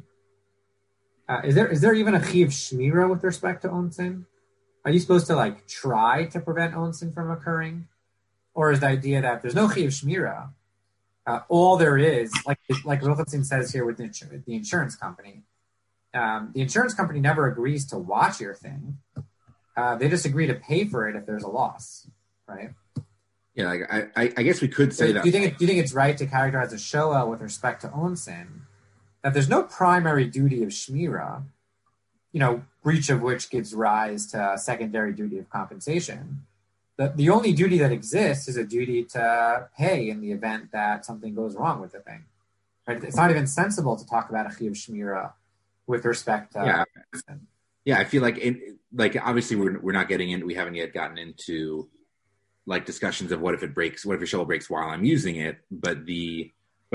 is there even a chiyuv shmira with respect to onsin? Are you supposed to like try to prevent onsin from occurring, or is the idea that there's no chiyuv shmira? All there is, like Rav Chatzin says here with the insurance company, the insurance company never agrees to watch your thing. They just agree to pay for it if there's a loss, right? Yeah, like I guess we could say that. Do you think it's right to characterize a shoel with respect to onsin that there's no primary duty of shmira, breach of which gives rise to a secondary duty of compensation? The only duty that exists is a duty to pay in the event that something goes wrong with the thing. Right? It's not even sensible to talk about a chiyuv shmira with respect to. Yeah, I feel like obviously we're not getting into. We haven't yet gotten into like discussions of what if your shovel breaks while I'm using it, maybe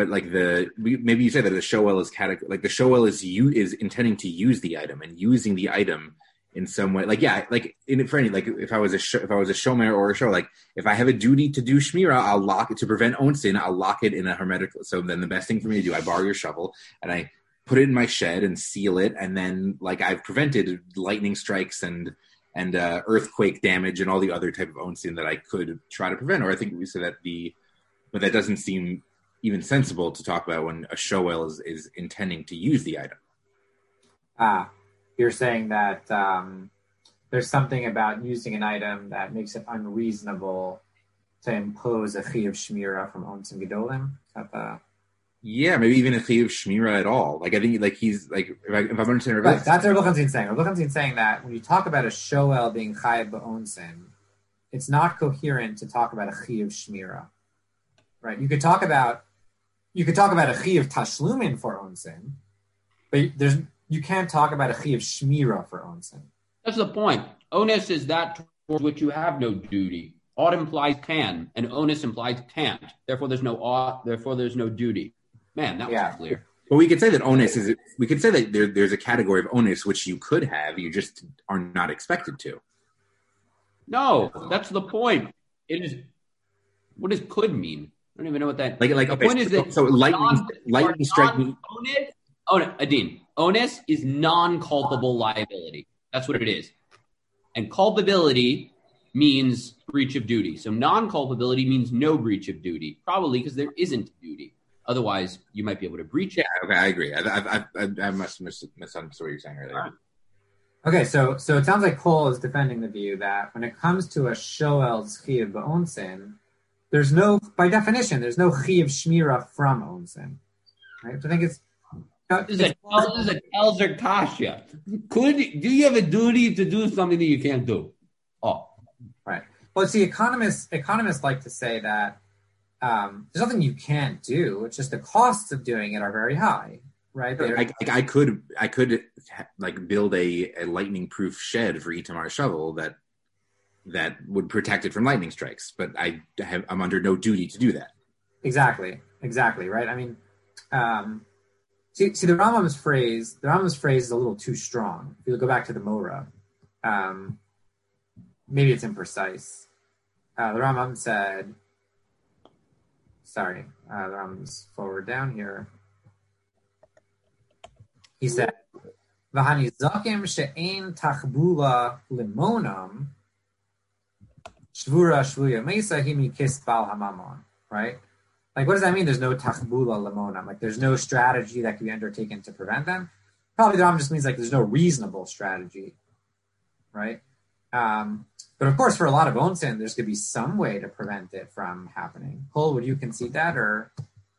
you say that the shovel is like the shovel is intending to use the item and using the item in some way. If I was a shomer or a show, like if I have a duty to do shmira, I'll lock it to prevent onsin. I'll lock it in a hermetic. So then the best thing for me to do, I borrow your shovel and I put it in my shed and seal it, and then like I've prevented lightning strikes and earthquake damage and all the other type of onsin that I could try to prevent. Or I think we said that but that doesn't seem even sensible to talk about when a shoel is intending to use the item. You're saying that there's something about using an item that makes it unreasonable to impose a chiyuv shmira from onsin gedolim. Yeah, maybe even a chiyuv shmira at all. Like I think like he's like if I'm understanding right, that's what Rav Chatzin saying. Rav Chatzin saying that when you talk about a shoel being chayav b'onsin, it's not coherent to talk about a chiyuv shmira. Right? You could talk about a chiyuv tashlumin for onsin, but you can't talk about a chiyuv shmira for onsin. That's the point. Onus is that towards which you have no duty. Ought implies can, and onus implies can't. Therefore, there's no ought. Therefore, there's no duty. Man, that was clear. Well, we could say that onus is. We could say that there's a category of onus which you could have, you just are not expected to. No, that's the point. It is. What does could mean? I don't even know what that. Like the point is that lightning strike. Adin, onus is non-culpable liability. That's what it is, and culpability means breach of duty. So non-culpability means no breach of duty, probably because there isn't duty. Otherwise, you might be able to breach it. Yeah, okay, I agree. I must misunderstood what you're saying earlier. Right. Okay, so it sounds like Cole is defending the view that when it comes to a shoel's chiyuv b'onsin, there's no, by definition, there's no chiyuv shmira from onsin. Right? So I think it's. This is a Elzer Kasha. Do you have a duty to do something that you can't do? Oh. Right. Well, see, economists like to say that there's nothing you can't do. It's just the costs of doing it are very high, right? I could like build a lightning-proof shed for Itamar Shovel that would protect it from lightning strikes, but I'm under no duty to do that. Exactly, right? I mean, see, the Rambam's phrase is a little too strong. If you go back to the Mora, maybe it's imprecise. The Rambam said. Sorry, the Rambam's forward down here. He said, "V'hanizakim she'ein tachbula limonam shvura shvuya mesa himi kis bal hamamon." Right? Like, what does that mean? There's no tachbula limonam. Like, there's no strategy that can be undertaken to prevent them. Probably the Rambam just means like there's no reasonable strategy, right? But of course, for a lot of onsen, there's going to be some way to prevent it from happening. Cole, would you concede that, or?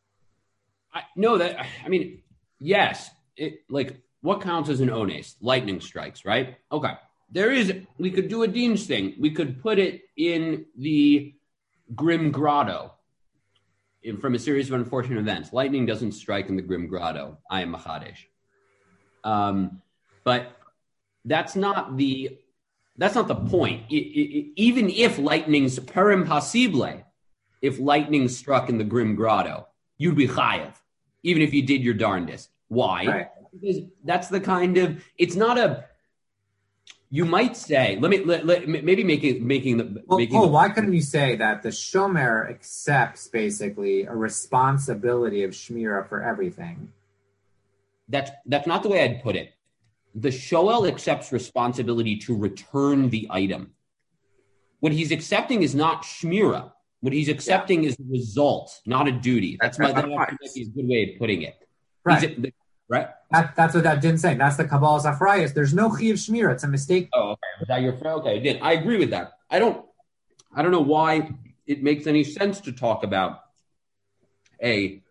Yes. Like, what counts as an ones? Lightning strikes, right? Okay. We could do a Dean's thing. We could put it in the Grim Grotto from a series of unfortunate events. Lightning doesn't strike in the Grim Grotto. I am Machadesh. But that's not the point. Even if lightning's per impossible, if lightning struck in the Grim Grotto, you'd be chayav, even if you did your darndest. Why? Right. Because that's the kind of. It's not a. You might say. Why couldn't you say that the shomer accepts basically a responsibility of shmira for everything? That's not the way I'd put it. The shoel accepts responsibility to return the item. What he's accepting is not shmira. What he's accepting is the result, not a duty. That's a good way of putting it. Right. Right. That's what that didn't say. That's the Kabbalah Zachrayas. There's no chiyuv shmira. It's a mistake. Oh, okay. Was that your friend? Okay, I agree with that. I don't know why it makes any sense to talk about a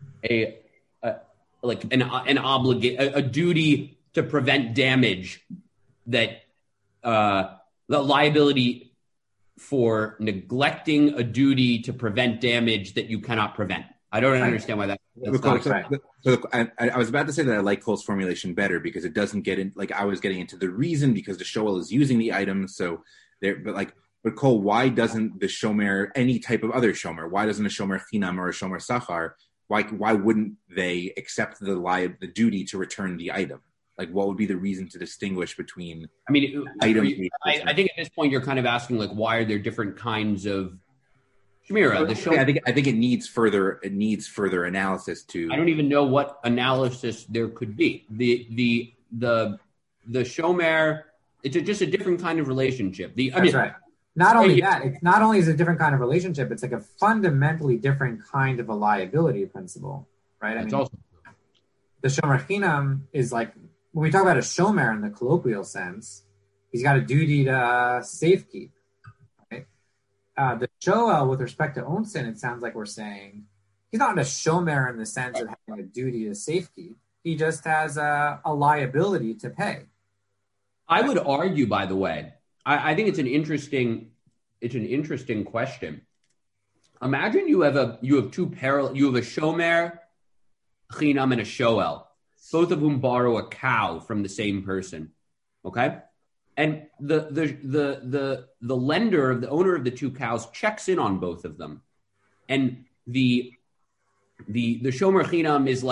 duty to prevent damage, that the liability for neglecting a duty to prevent damage that you cannot prevent. I don't understand why that's right. So I was about to say that I like Cole's formulation better because it doesn't get in. Like, I was getting into the reason because the shoel is using the item. So there, but Cole, why doesn't the shomer, any type of other shomer, why doesn't a shomer chinam or a shomer sachar, why wouldn't they accept the duty to return the item? Like, what would be the reason to distinguish between items? I think at this point you're kind of asking, like, why are there different kinds of shmira? I think it needs further analysis to. I don't even know what analysis there could be. The shomer, it's just a different kind of relationship. That's right. Not only that, it's not only is it a different kind of relationship, it's like a fundamentally different kind of a liability principle, right? The shomer chinam is like, when we talk about a shomer in the colloquial sense, he's got a duty to safekeep. The shoel with respect to onsen, it sounds like we're saying he's not a shomer in the sense of having a duty to safekeep. He just has a liability to pay. I would argue, by the way, I think it's an interesting question. Imagine you have two parallel. You have a shomer chinam and a shoel, both of whom borrow a cow from the same person. Okay. And the lender, the owner of the two cows, checks in on both of them, and the shomer chinam is like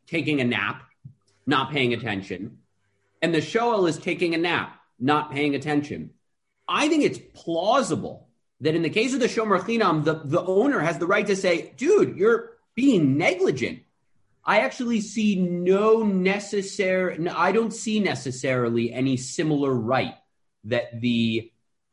taking a nap, not paying attention, and the shoel is taking a nap, not paying attention. I think it's plausible that in the case of the shomer chinam, the owner has the right to say, dude, you're being negligent. I actually see I don't see necessarily any similar right that the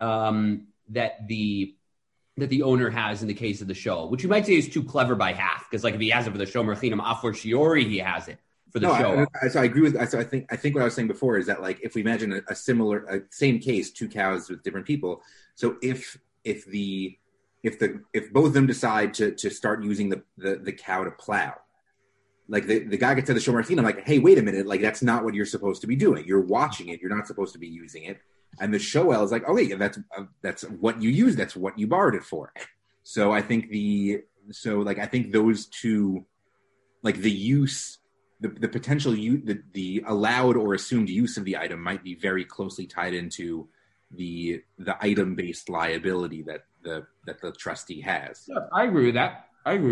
owner has in the case of the show, which you might say is too clever by half, because like if he has it for the shomer chinam, a fortiori he has it for the show. So I agree with. So I think what I was saying before is that like if we imagine a same case, two cows with different people. So if both of them decide to start using the cow to plow, like the guy gets to the shomer chinam, like, hey, wait a minute, like that's not what you're supposed to be doing. You're watching it. You're not supposed to be using it. And the shoel is like, oh wait, that's what you use. That's what you borrowed it for. So I think I think those two, like the use, the potential use, the allowed or assumed use of the item might be very closely tied into the item based liability that the trustee has. Yeah, I agree with that.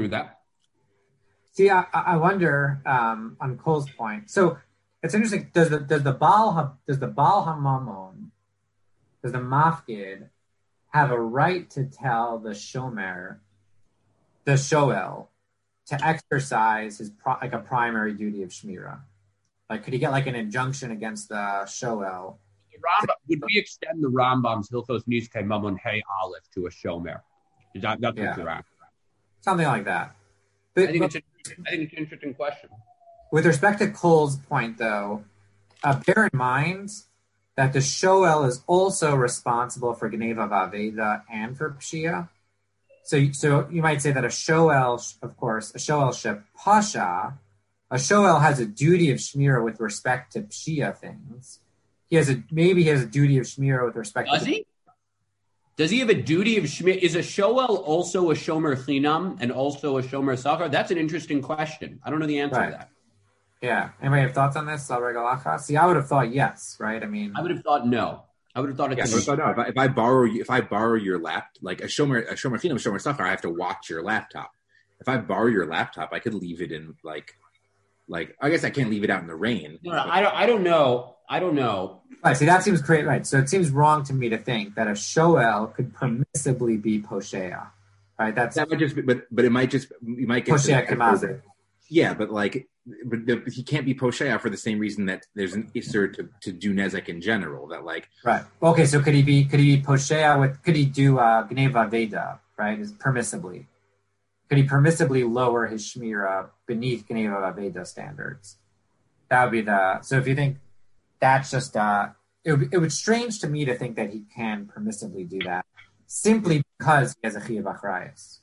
See, I wonder on Cole's point. So it's interesting. Does the Baal Hamamon, does the Mafkid have a right to tell the Shomer, the Shoel, to exercise his like a primary duty of Shmira? Like, could he get like an injunction against the Shoel? Would we extend the Rambam's Hilchos Nizkei Mamon Hey Aleph to a Shomer? That's what you're after. Something like that. But, I think it's an interesting question. With respect to Cole's point, though, bear in mind that the Shoel is also responsible for Gneva Vaveda and for Pshia. So you might say that a Shoel, of course, a Shoel Shep Pasha, a Shoel has a duty of Shmira with respect to Pshia things. Maybe he has a duty of Shmira with respect to... Does he? Does he have a duty of Shmira? Is a Shoel also a Shomer Chinam and also a Shomer Sachar? That's an interesting question. I don't know the answer to that. Yeah. Anybody have thoughts on this? See, I would have thought yes, right? I mean, I would have thought no. I would have thought it's no. If I borrow your laptop, like a Shomer Chinam, Shomer Sachar, I have to watch your laptop. If I borrow your laptop, I could leave it in like I guess I can't leave it out in the rain. No, I don't know. Right, see, that seems great, right? So it seems wrong to me to think that a Shoel could permissibly be Poshea, right? That might just be, but it might just, you might get Poshea Kamazir. Yeah, but he can't be Poshea for the same reason that there's an Isser to do Nezek in general. That right. Okay, so could he be Poshea could he do Gneva Veda, right? Permissibly. Could he permissibly lower his Shmira beneath Gneva Veda standards? That would be so if you think that's just, it would strange to me to think that he can permissibly do that simply because he has a Chiyav Achrayus.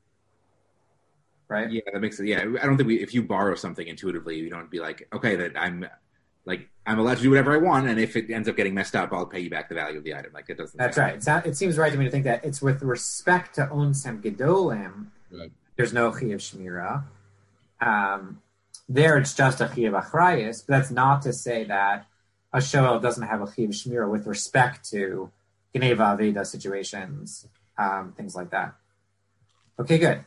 Right? Yeah, that makes it. Yeah, I don't think if you borrow something intuitively, you don't be like, okay, that I'm allowed to do whatever I want, and if it ends up getting messed up, I'll pay you back the value of the item. Like it doesn't. That's right. It seems right to me to think that it's with respect to Onsem Gedolim. Right. There's no Chiyav Shmira. There, it's just a Chiyav Achrayus, but that's not to say that a Shoel doesn't have a Chiyav Shmira with respect to Gneva Veda situations, things like that. Okay, good.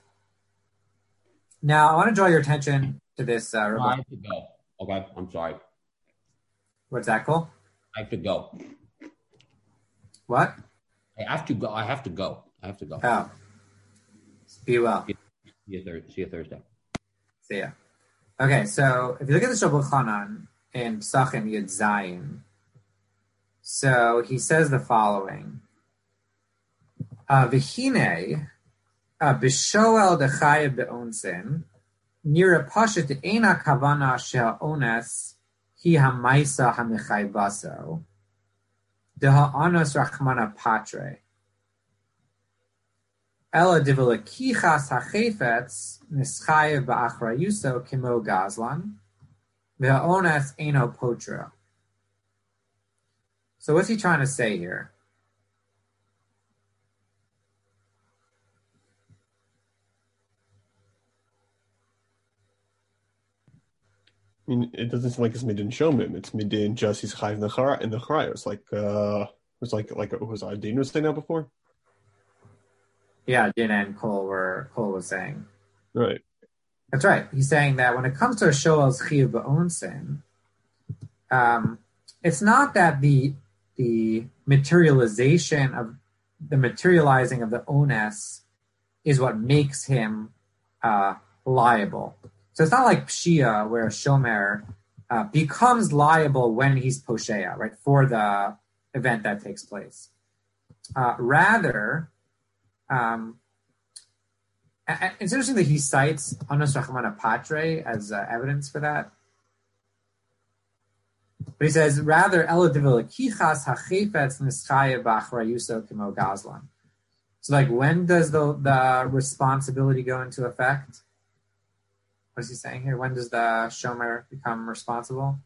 Now, I want to draw your attention to this. I have to go. Okay, I'm sorry. What's that, Cole? I have to go. What? I have to go. Oh. Be well. See you Thursday. See ya. Okay, so if you look at the Shulchan Chanan in Pesachim Yud Zayin, so he says the following: V'hinei b'shoel dechayev be'onsin nira pashat eina kavana she'ones hi hamaisa hamechayvaso deha'anos rachmana patre ela divalakichas hachefetz nischayev ba'achrayuso kimo gazlan ve'ones eino potra. So what's he trying to say here? I mean, it doesn't seem like it's midin shomim. It's midin just he's chayiv in the charayos. Like was Dina was saying that before? Yeah, Dina and Cole was saying. Right. That's right. He's saying that when it comes to a shoel's chiyuv b'onsin, it's not that the materializing of the ones is what makes him liable. So it's not like pshia where a shomer becomes liable when he's posheya, right, for the event that takes place. Rather, it's interesting that he cites Anos Rachmana Patre as evidence for that. But he says, rather, Elo Divelakichas Hachefetz Nischaya Bachrayuso Kimo Gazlan. So, like, when does the responsibility go into effect? What is he saying here? When does the shomer become responsible?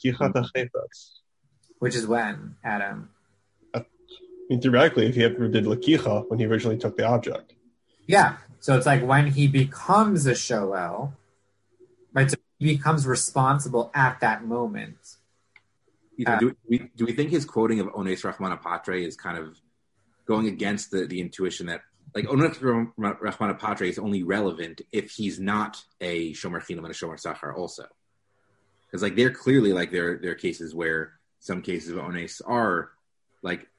Which is when, Adam? I mean, theoretically, if he ever did Lakicha when he originally took the object. Yeah. So it's like when he becomes a shoel, right? So he becomes responsible at that moment. Do we think his quoting of Ones Rachmana Patre is kind of going against the intuition that, like, Ones Rachmana Patre is only relevant if he's not a Shomer Chinam and a Shomer Sachar also? Because, like, they're clearly, like, there are cases where some cases of Ones are like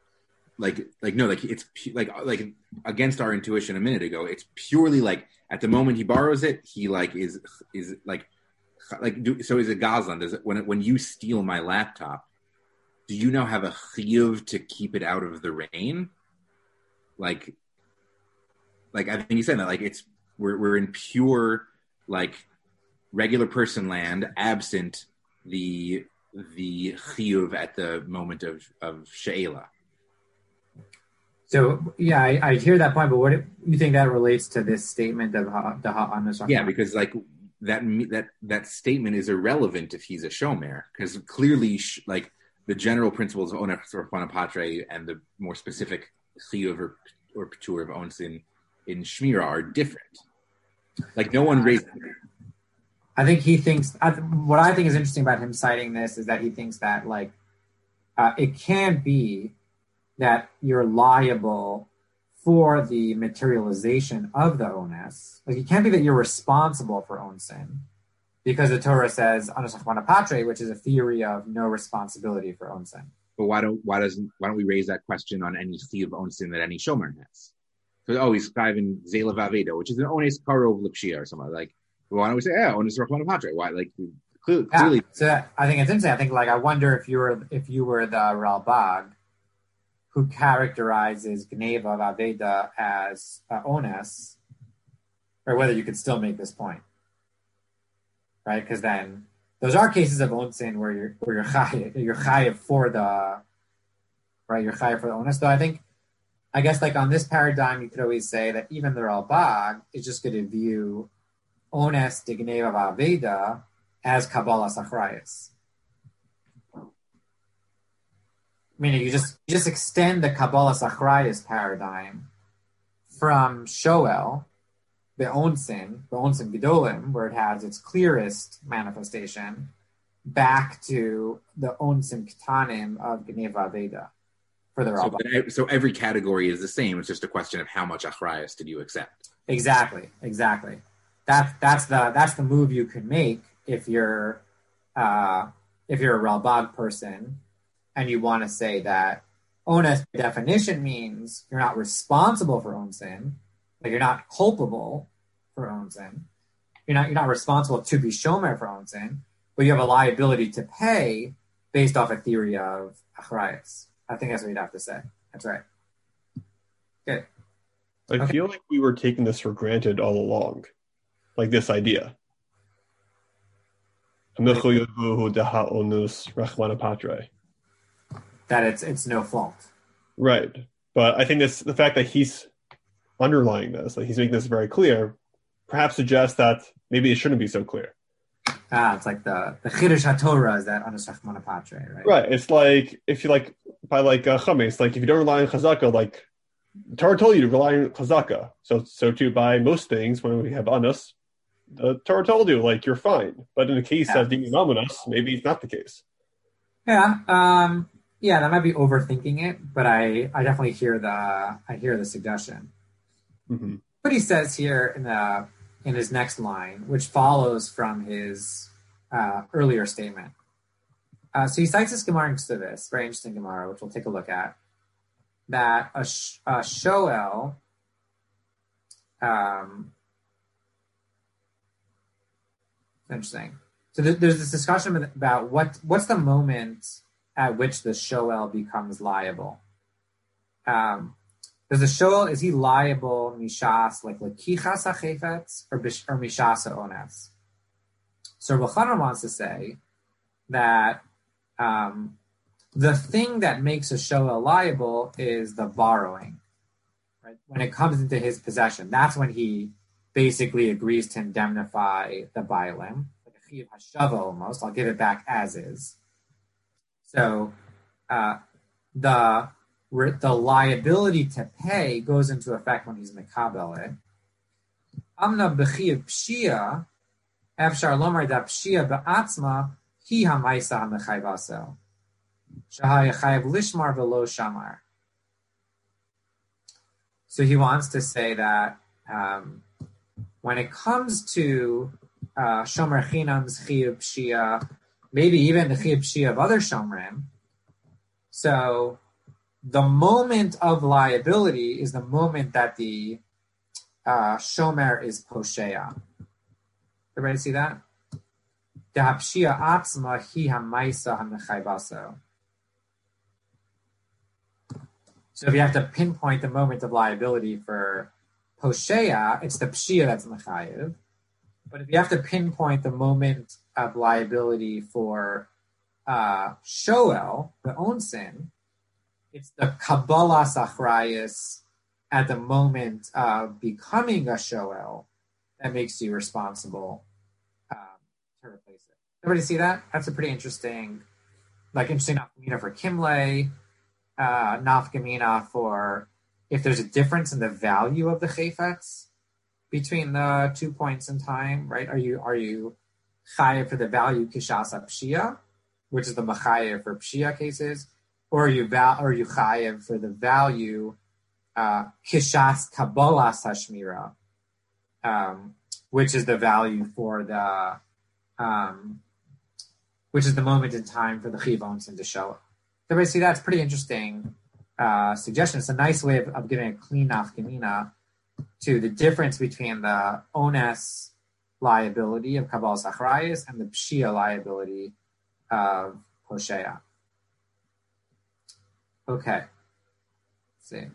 it's like against our intuition a minute ago. It's purely like at the moment he borrows it, he like is like so is it Gazlan? Does it when you steal my laptop, do you now have a chiyuv to keep it out of the rain? Like I think he said that, like, it's we're in pure, like, regular person land, absent the chiyuv at the moment of she'ela. So yeah, I hear that point, but what do you think that relates to this statement of the Ha'anos? Yeah, because, like, that statement is irrelevant if he's a shomer, because clearly, like, the general principles of Ones Rachmana Patre and the more specific chiyuv or patur of onsin in shmira are different. Like, no one raised. I think he thinks. What I think is interesting about him citing this is that he thinks that, like, it can be that you're liable for the materialization of the ones. Like, it can't be that you're responsible for onsin, because the Torah says Anos Rachmana Patre, which is a theory of no responsibility for onsin. But why don't we raise that question on any chiyuv onsin that any shomer has? So he's driving Zela Vaveda, which is an ones karov lipshia or something. Like, why don't we say Ones Rachmana Patre? Why, like, clearly? Yeah, so I think it's interesting. I think, like, I wonder if you were the Ralbag, who characterizes Gneva Vaveda as ones, or whether you could still make this point, right? Because then those are cases of onsin where you're chayiv for the, right? You're chayiv for the ones. So I guess like on this paradigm, you could always say that even the Ralbag is just going to view ones de Gneva Vaveda as Kabbalah Sachrayas. Meaning you just extend the Kabbalah Sachrayas paradigm from Shoel, the onsin Gedolim, where it has its clearest manifestation, back to the onsin Ketanim of Gneva Veda for the Ralbag. So every category is the same. It's just a question of how much Achrayas did you accept. Exactly. That's the move you can make if you're a Ralbag person. And you want to say that ones by definition means you're not responsible for onsin, like you're not culpable for onsin. You're not responsible to be shomer for onsin, but you have a liability to pay based off a theory of achrayas. I think that's what you'd have to say. That's right. Good. I feel like we were taking this for granted all along, like this idea. That it's no fault. Right. But I think the fact that he's underlying this, like he's making this very clear, perhaps suggests that maybe it shouldn't be so clear. It's like the Chidush HaTorah is that Anos Rachmana Patre, right? Right. It's like, if you like, by like chametz, like if you don't rely on chazaka, like the Torah told you to rely on chazaka. So too by most things, when we have anos, the Torah told you, like, you're fine. But in the case of the anomalous, maybe it's not the case. Yeah. Yeah, that might be overthinking it, but I definitely hear the suggestion. Mm-hmm. What he says here in the in his next line, which follows from his earlier statement. So he cites this Gemara in Ksubis, very interesting Gemara, which we'll take a look at, that a shoel, interesting. So there's this discussion about what's the moment at which the shoel becomes liable. Does the shoel, is he liable mishas, like lekichas hachefetz, or mishas ha'ones? So Rav Chanan wants to say that the thing that makes a shoel liable is the borrowing, right? When it comes into his possession, that's when he basically agrees to indemnify the bailim, like a chiyuv hashava almost. I'll give it back as is. So the liability to pay goes into effect when he's mekabel it. Amna b'chiyuv pshia, efshar lomar da pshia ba'atzma hi ha'maisa ha'mechayvaso. Shahayachayev lishmar v'lo shamar. So he wants to say that when it comes to shomer chinam's chiyuv pshia, maybe even the chiyuv pshia of other shomrim, so the moment of liability is the moment that the shomer is poshea. Everybody see that? The hapshia atzma hi ha'maisa ha'mechayvaso. So if you have to pinpoint the moment of liability for poshea, it's the pshia that's mechayev. But if you have to pinpoint the moment of liability for shoel, the own sin, it's the kabbalah achrayus at the moment of becoming a shoel that makes you responsible to replace it. Everybody see that? That's a pretty interesting nafkamina for kimle, nafkamina for if there's a difference in the value of the chayfetz between the 2 points in time, right? Are you chayev for the value kishas pshia, which is the machayev for pshia cases, or are you chayev for the value kishas kabbalas hashmira, which is the value for the which is the moment in time for the chiyuv and to show it. Everybody see that's pretty interesting suggestion. It's a nice way of giving a clean nafkamina to the difference between the ones liability of kabbalas achrayus and the pshia liability of poshea. Okay. Let's see.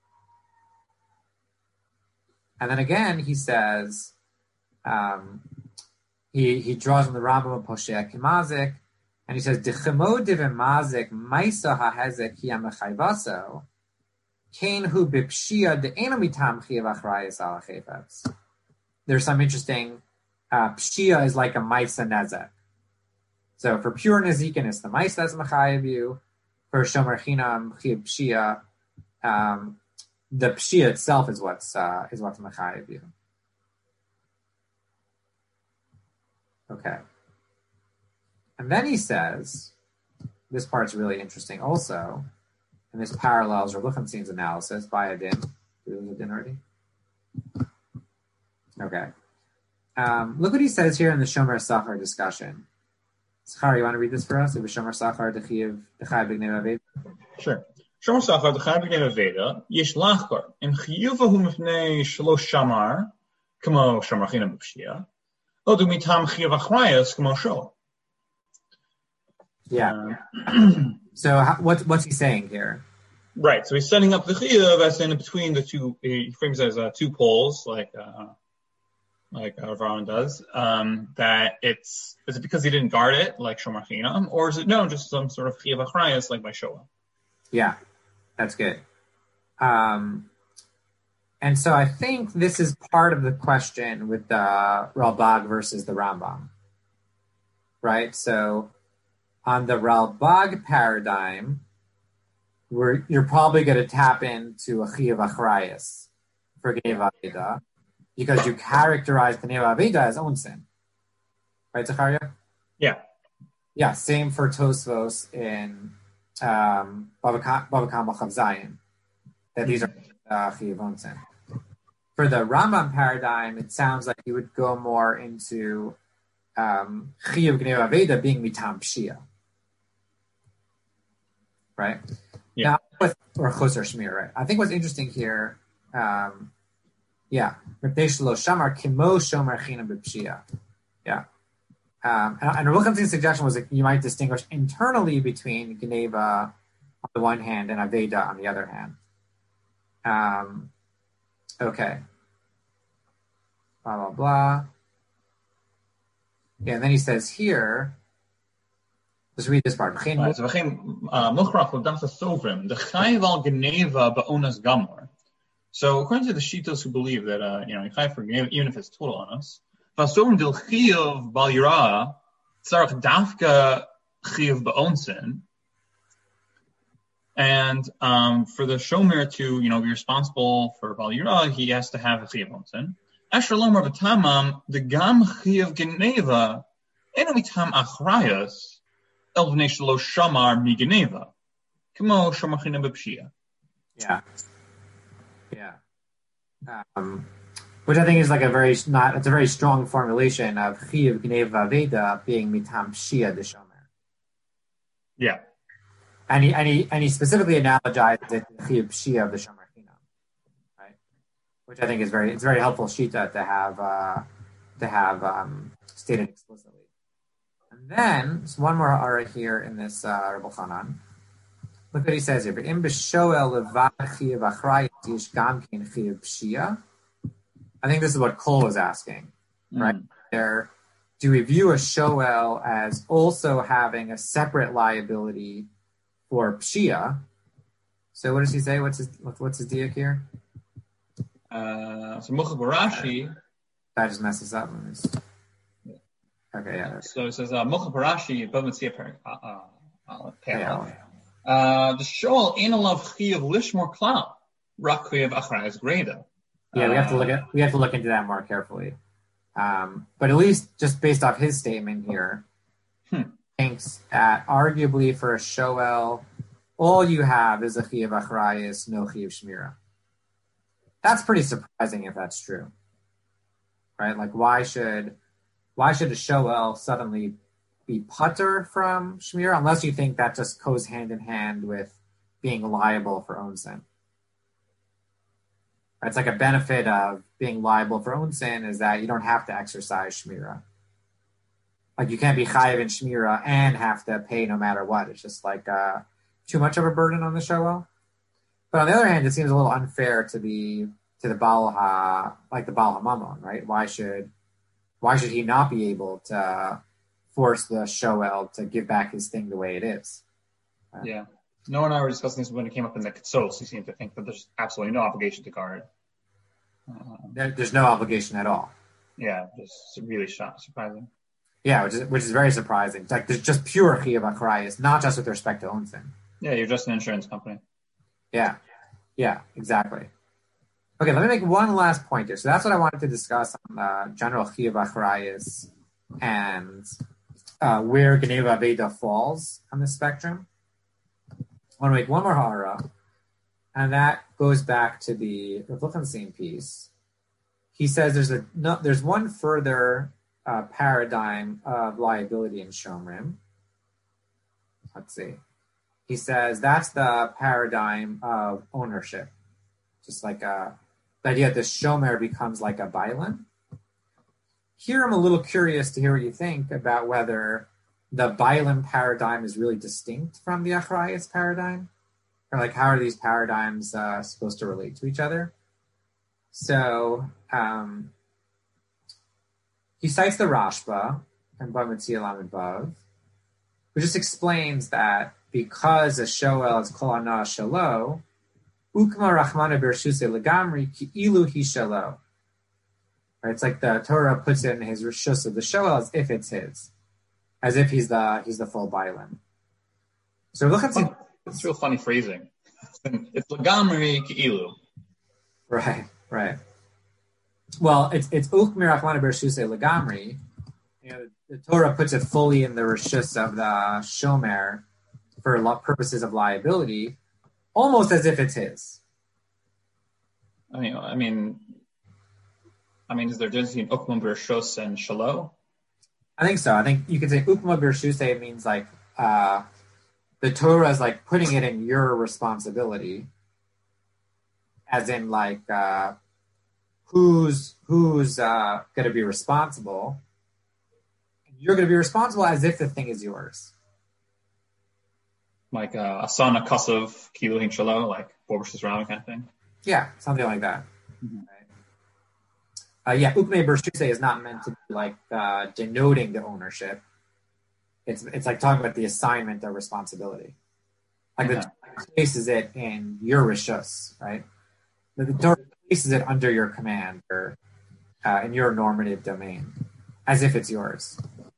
And then again, he says, he draws on the Rambam of Poshea Kimazik, and he says, D'chemo divemazik maisa hahezek hi amechayvaso, kain hu bipshia de'eno mitam chiyav achrayus ala chayvetz. There's some interesting, pshia is like a maisa nezek. So for pure nezikin, it's the maisa that's mechayev you. For shomer chinam chiyav pshia, the pshia itself is what's mechayev you. Okay. And then he says, this part's really interesting also, and this parallels Rav Lichtenstein's analysis by a din. Did we lose a din already? Okay. Look what he says here in the Shomer Sachar discussion. Zachar, you want to read this for us? It was Shomer Sachar Dechayev B'gnei Aveda. Sure. Shomer Sachar Dechayev B'gnei Aveda Yesh Lachkar Im Chiyuvahu Mifnei Shalosh Shamar Kamo Shomer Chinam B'Pshia Odu Mitam Chiyav Achrayus Kamo Shol. Yeah. So what's he saying here? Right. So he's setting up the chiyuv as in between the two. He frames it as two poles, like Aaron does. That is it because he didn't guard it, like shomer chinam, or is it no, just some sort of chiyuv achrayus, like by shoel? Yeah, that's good. And so I think this is part of the question with the Ralbag versus the Rambam, right? So on the Ralbag paradigm, you're probably going to tap into a chiyuv achrayus for Gnei Aveda because you characterize Gnei Aveda as own sin. Right, Zachariah? Yeah. Yeah, same for Tosfos in Bava Kama Chav Zayin, that these are chiyuv own sin. For the Rambam paradigm, it sounds like you would go more into Chiyuv Gneva Aveda being mitam Pshia. Right? Yeah. Now, or Choser Shmir, right? I think what's interesting here, Mipnei Shelo Shamar Kimo Shomer Chinam B'Pshia. Yeah. And Rav Chaim's suggestion was that you might distinguish internally between Geneva on the one hand and Aveda on the other hand. Okay. Blah, blah, blah. Yeah, and then he says here, let's read this part. Right, so So according to the Shitos who believe that you chai for Geneva even if it's total on us, Vasovrim dil chiyuv bal yira tzarich dafka chiyuv ba'onsin, and for the shomer to be responsible for bal yira, he has to have a chiyuv onsin. Asher lomer v'tamam the gam chiyuv Geneva eno mitam achrayas el v'nei shelo shamar mi Geneva kamo shamar chinam b'pshia. Yeah. Which I think is like it's a very strong formulation of Chiyuv Gneva Aveda being mitam Pshia the Shomer. Yeah. And he specifically analogized it to Chiyuv Pshia of the Shomer Chinam. Right? Which I think is very helpful shita to have stated explicitly. And then there's one more ara here in this Rebbe Chanan. Look what he says here. I think this is what Cole was asking, right? There, do we view a shoel as also having a separate liability for pshia? So what does he say? What's his diak here? So Mocha Barashi. That just messes up. Okay, yeah. So it says Mocha Barashi above and see a the shoal ain't love chiyuv lishmor klal rak chiyuv achrayas greda. Yeah, we have to look into that more carefully. But at least just based off his statement here, thinks that arguably for a shoel, all you have is a chiyuv achrayas, no chiyuv shmira. That's pretty surprising if that's true, right? Like why should a shoel suddenly be putter from shmira, unless you think that just goes hand in hand with being liable for own sin. It's like a benefit of being liable for own sin is that you don't have to exercise shmira. Like you can't be chayiv in shmira and have to pay no matter what. It's just like too much of a burden on the shoel. But on the other hand, it seems a little unfair to the Baal HaMamon, right? Why should he not be able to force the shoel to give back his thing the way it is? Yeah. Noah and I were discussing this when it came up in the Ketsos. He seemed to think that there's absolutely no obligation to guard. There's no obligation at all. Yeah, just really surprising. Yeah, which is very surprising. It's like there's just pure chiyuv achrayas, not just with respect to own sin. Yeah, you're just an insurance company. Yeah, exactly. Okay, let me make one last point here. So that's what I wanted to discuss on the general chiyuv achrayas and where Geneva Aveda falls on the spectrum. I want to make one more hara, and that goes back to the Rav Chaim piece. He says there's one further paradigm of liability in Shomrim. Let's see. He says that's the paradigm of ownership, just like the idea that the Shomer becomes like a bailan. Here, I'm a little curious to hear what you think about whether the bailan paradigm is really distinct from the achrayas paradigm, or like how are these paradigms supposed to relate to each other? So he cites the Rashba and Bamitzia Lamed Vav, who just explains that because a shoel is kol ana shelo, ukma rachmana bershuse legamri ki ilu hi shelo. Right? It's like the Torah puts it in his rishus of the shoel as if it's his, as if he's the full bailan. So look at it's real funny phrasing. It's legamri ki ilu. Right. Well, it's ukmi rachmana bershuse legamri. The Torah puts it fully in the rishus of the shomer for purposes of liability, almost as if it's his. I mean, I mean, is there a difference between ukma b'rshus and shalo? I think so. I think you could say ukma b'rshusei means like the Torah is like putting it in your responsibility, as in like who's going to be responsible. You're going to be responsible as if the thing is yours. Like asana kasav kilo hin shalo, like Borber's round kind of thing. Yeah, something like that. Right? Ukme b'rshusei is not meant to be like denoting the ownership. It's like talking about the assignment of responsibility. Like the Torah places it in your rishus, right? The Torah places it under your command or in your normative domain, as if it's yours.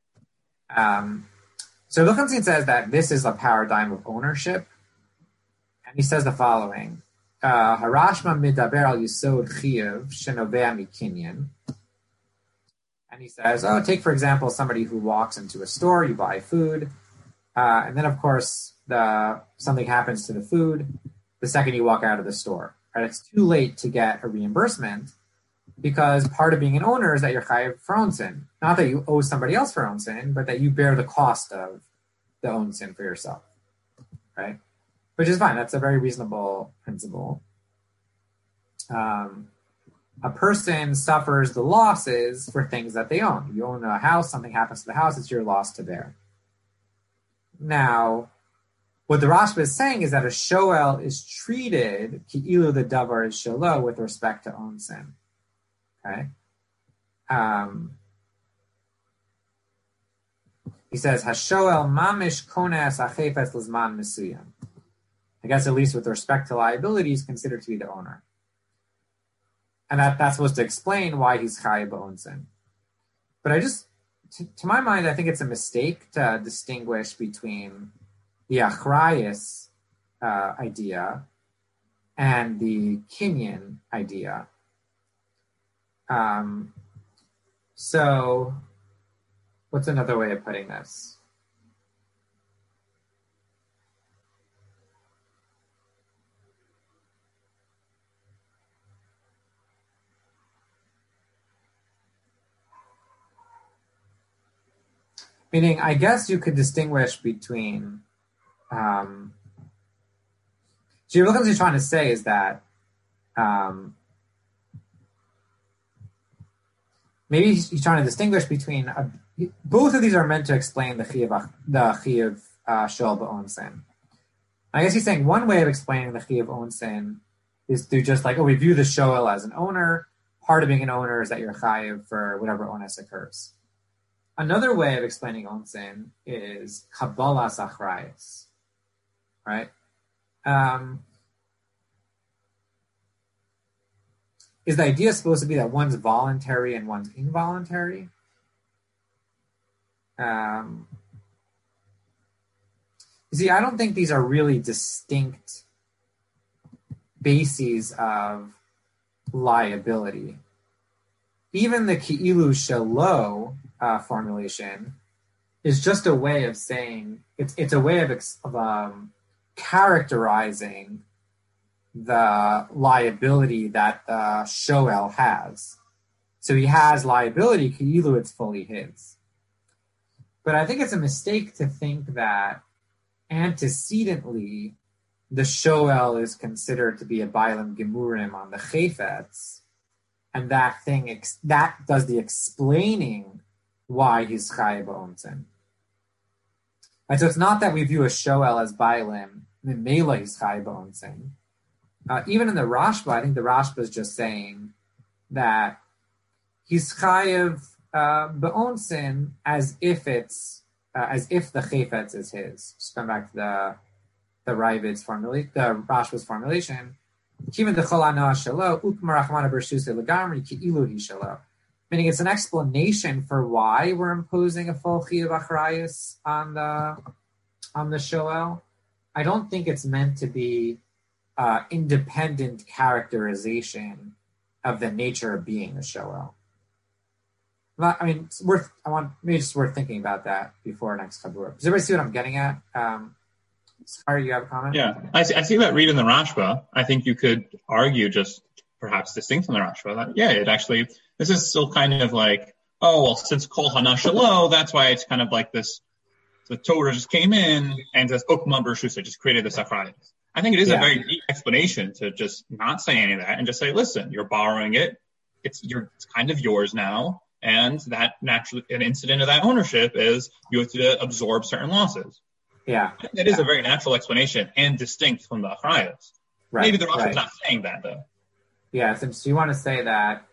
So Luchanstein says that this is a paradigm of ownership, and he says the following: Harashma midaber al yisod chiyuv shenovea mikinyan. And he says, take for example somebody who walks into a store, you buy food, and then of course something happens to the food the second you walk out of the store. Right? It's too late to get a reimbursement because part of being an owner is that you're chayav for onsin. Not that you owe somebody else for onsin, but that you bear the cost of the onsin for yourself, right? Which is fine. That's a very reasonable principle. A person suffers the losses for things that they own. You own a house, something happens to the house, it's your loss to bear. Now, what the Rashba is saying is that a shoel is treated ki'ilu the davar is shelo with respect to onsin. Okay? He says, Hashoel mamish kones achefetz lizman mesuyam. I guess at least with respect to liability, he's considered to be the owner. And that's supposed to explain why he's chayav b'onsin. But to my mind, I think it's a mistake to distinguish between the achrayus idea and the kinyan idea. So, what's another way of putting this? Meaning, I guess you could distinguish between. So what he's trying to say is that maybe he's trying to distinguish between both of these are meant to explain the chiyuv shel b'onsin. I guess he's saying one way of explaining the chiyuv onsin is through just like, we view the shoel as an owner. Part of being an owner is that you're chayiv for whatever onus occurs. Another way of explaining onsin is kabbalas achrayus, right? Is the idea supposed to be that one's voluntary and one's involuntary? You see, I don't think these are really distinct bases of liability. Even the ki'ilu shelo formulation is just a way of saying it's a way of characterizing the liability that the shoel has. So he has liability, ki'ilu it's fully his. But I think it's a mistake to think that antecedently the shoel is considered to be a bailam gemurim on the chayfetz, and that thing that does the explaining why he's chayav b'onsin. Right, so it's not that we view a shoel as bailam, memela he's chayav b'onsin. Even in the Rashba, I think the Rashba is just saying that he's chayav b'onsin as if the chayfetz is his. Just come back to the Ravid's formulation, the Rashba's formulation. Meaning it's an explanation for why we're imposing a full chiyuv achrayus on the shoel. I don't think it's meant to be independent characterization of the nature of being a shoel. I mean, it's worth thinking about that before next Chabura. Does everybody see what I'm getting at? Sorry, you have a comment? Yeah, I see that read in the Rashba. I think you could argue just perhaps distinct from the Rashba that, it actually, This is still kind of like, oh, well, since Kol Hana Shalo, that's why it's kind of like this. The Torah just came in and says, Ukma Bershusa, just created this Achrayus. I think it is a very deep explanation to just not say any of that and just say, listen, you're borrowing it. It's kind of yours now. And that naturally, an incident of that ownership is you have to absorb certain losses. Yeah. It is a very natural explanation and distinct from the Achrayus. Right. Maybe the Rashi is not saying that, though. Yeah, so you want to say that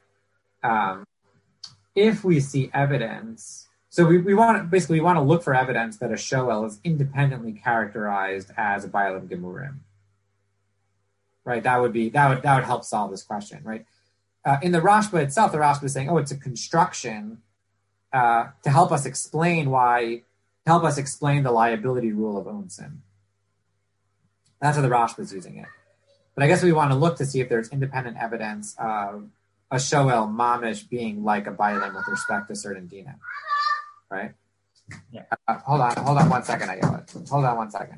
if we see evidence, so we want to look for evidence that a shoel is independently characterized as a Bailam Gemurim. Right, that would help solve this question, right? In the Rashba itself, the Rashba is saying, it's a construction to help us explain the liability rule of Onsin. That's how the Rashba is using it. But I guess we want to look to see if there's independent evidence of a shoel mamish being like a bailim with respect to certain dinim, right? Yeah. Hold on 1 second. I got it. Hold on 1 second.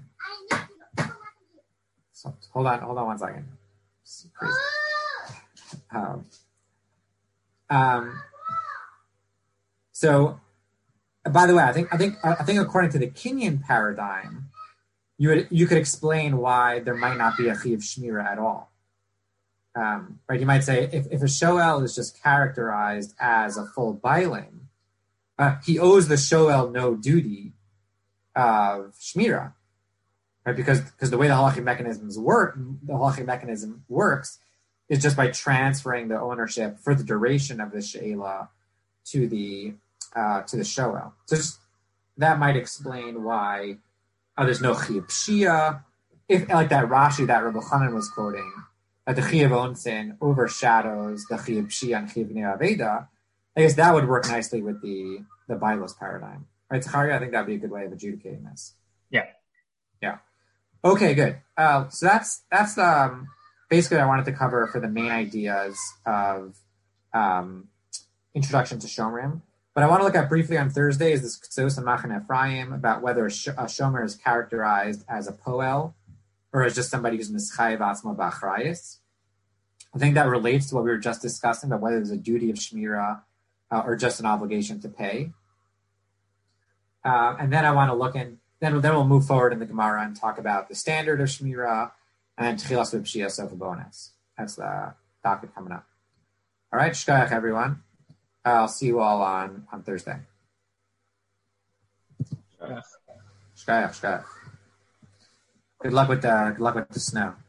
So, hold on 1 second. So, by the way, I think according to the Kenyan paradigm, you could explain why there might not be a chiyuv shmira at all. Right? You might say if a shoel is just characterized as a full bailim, he owes the shoel no duty of shmira, right? Because the way the halachic mechanism works is just by transferring the ownership for the duration of the she'ela to the shoel. So that might explain why there's no chiyuv pshia. If like that Rashi that Rabbi Chanan was quoting, that the chiyuv onsin overshadows the chiyuv pshia and chiyuv bnei aveda, I guess that would work nicely with the Bailos paradigm, right? Zachariah, I think that'd be a good way of adjudicating this. Yeah. Okay, good. So that's basically what I wanted to cover for the main ideas of introduction to Shomrim. But I want to look at briefly on Thursday is this Ktsos and Machan Ephraim about whether a Shomer is characterized as a Poel or as just somebody who's Mischayev Atzma B'Achrayis. I think that relates to what we were just discussing about whether there's a duty of Shmira or just an obligation to pay. And then I want to look in, then we'll move forward in the Gemara and talk about the standard of Shmira and Tchilas V'Pshia Sofa Bonus. That's the docket coming up. All right, Shkayach, everyone. I'll see you all on Thursday. Shkayach. Good luck with the snow.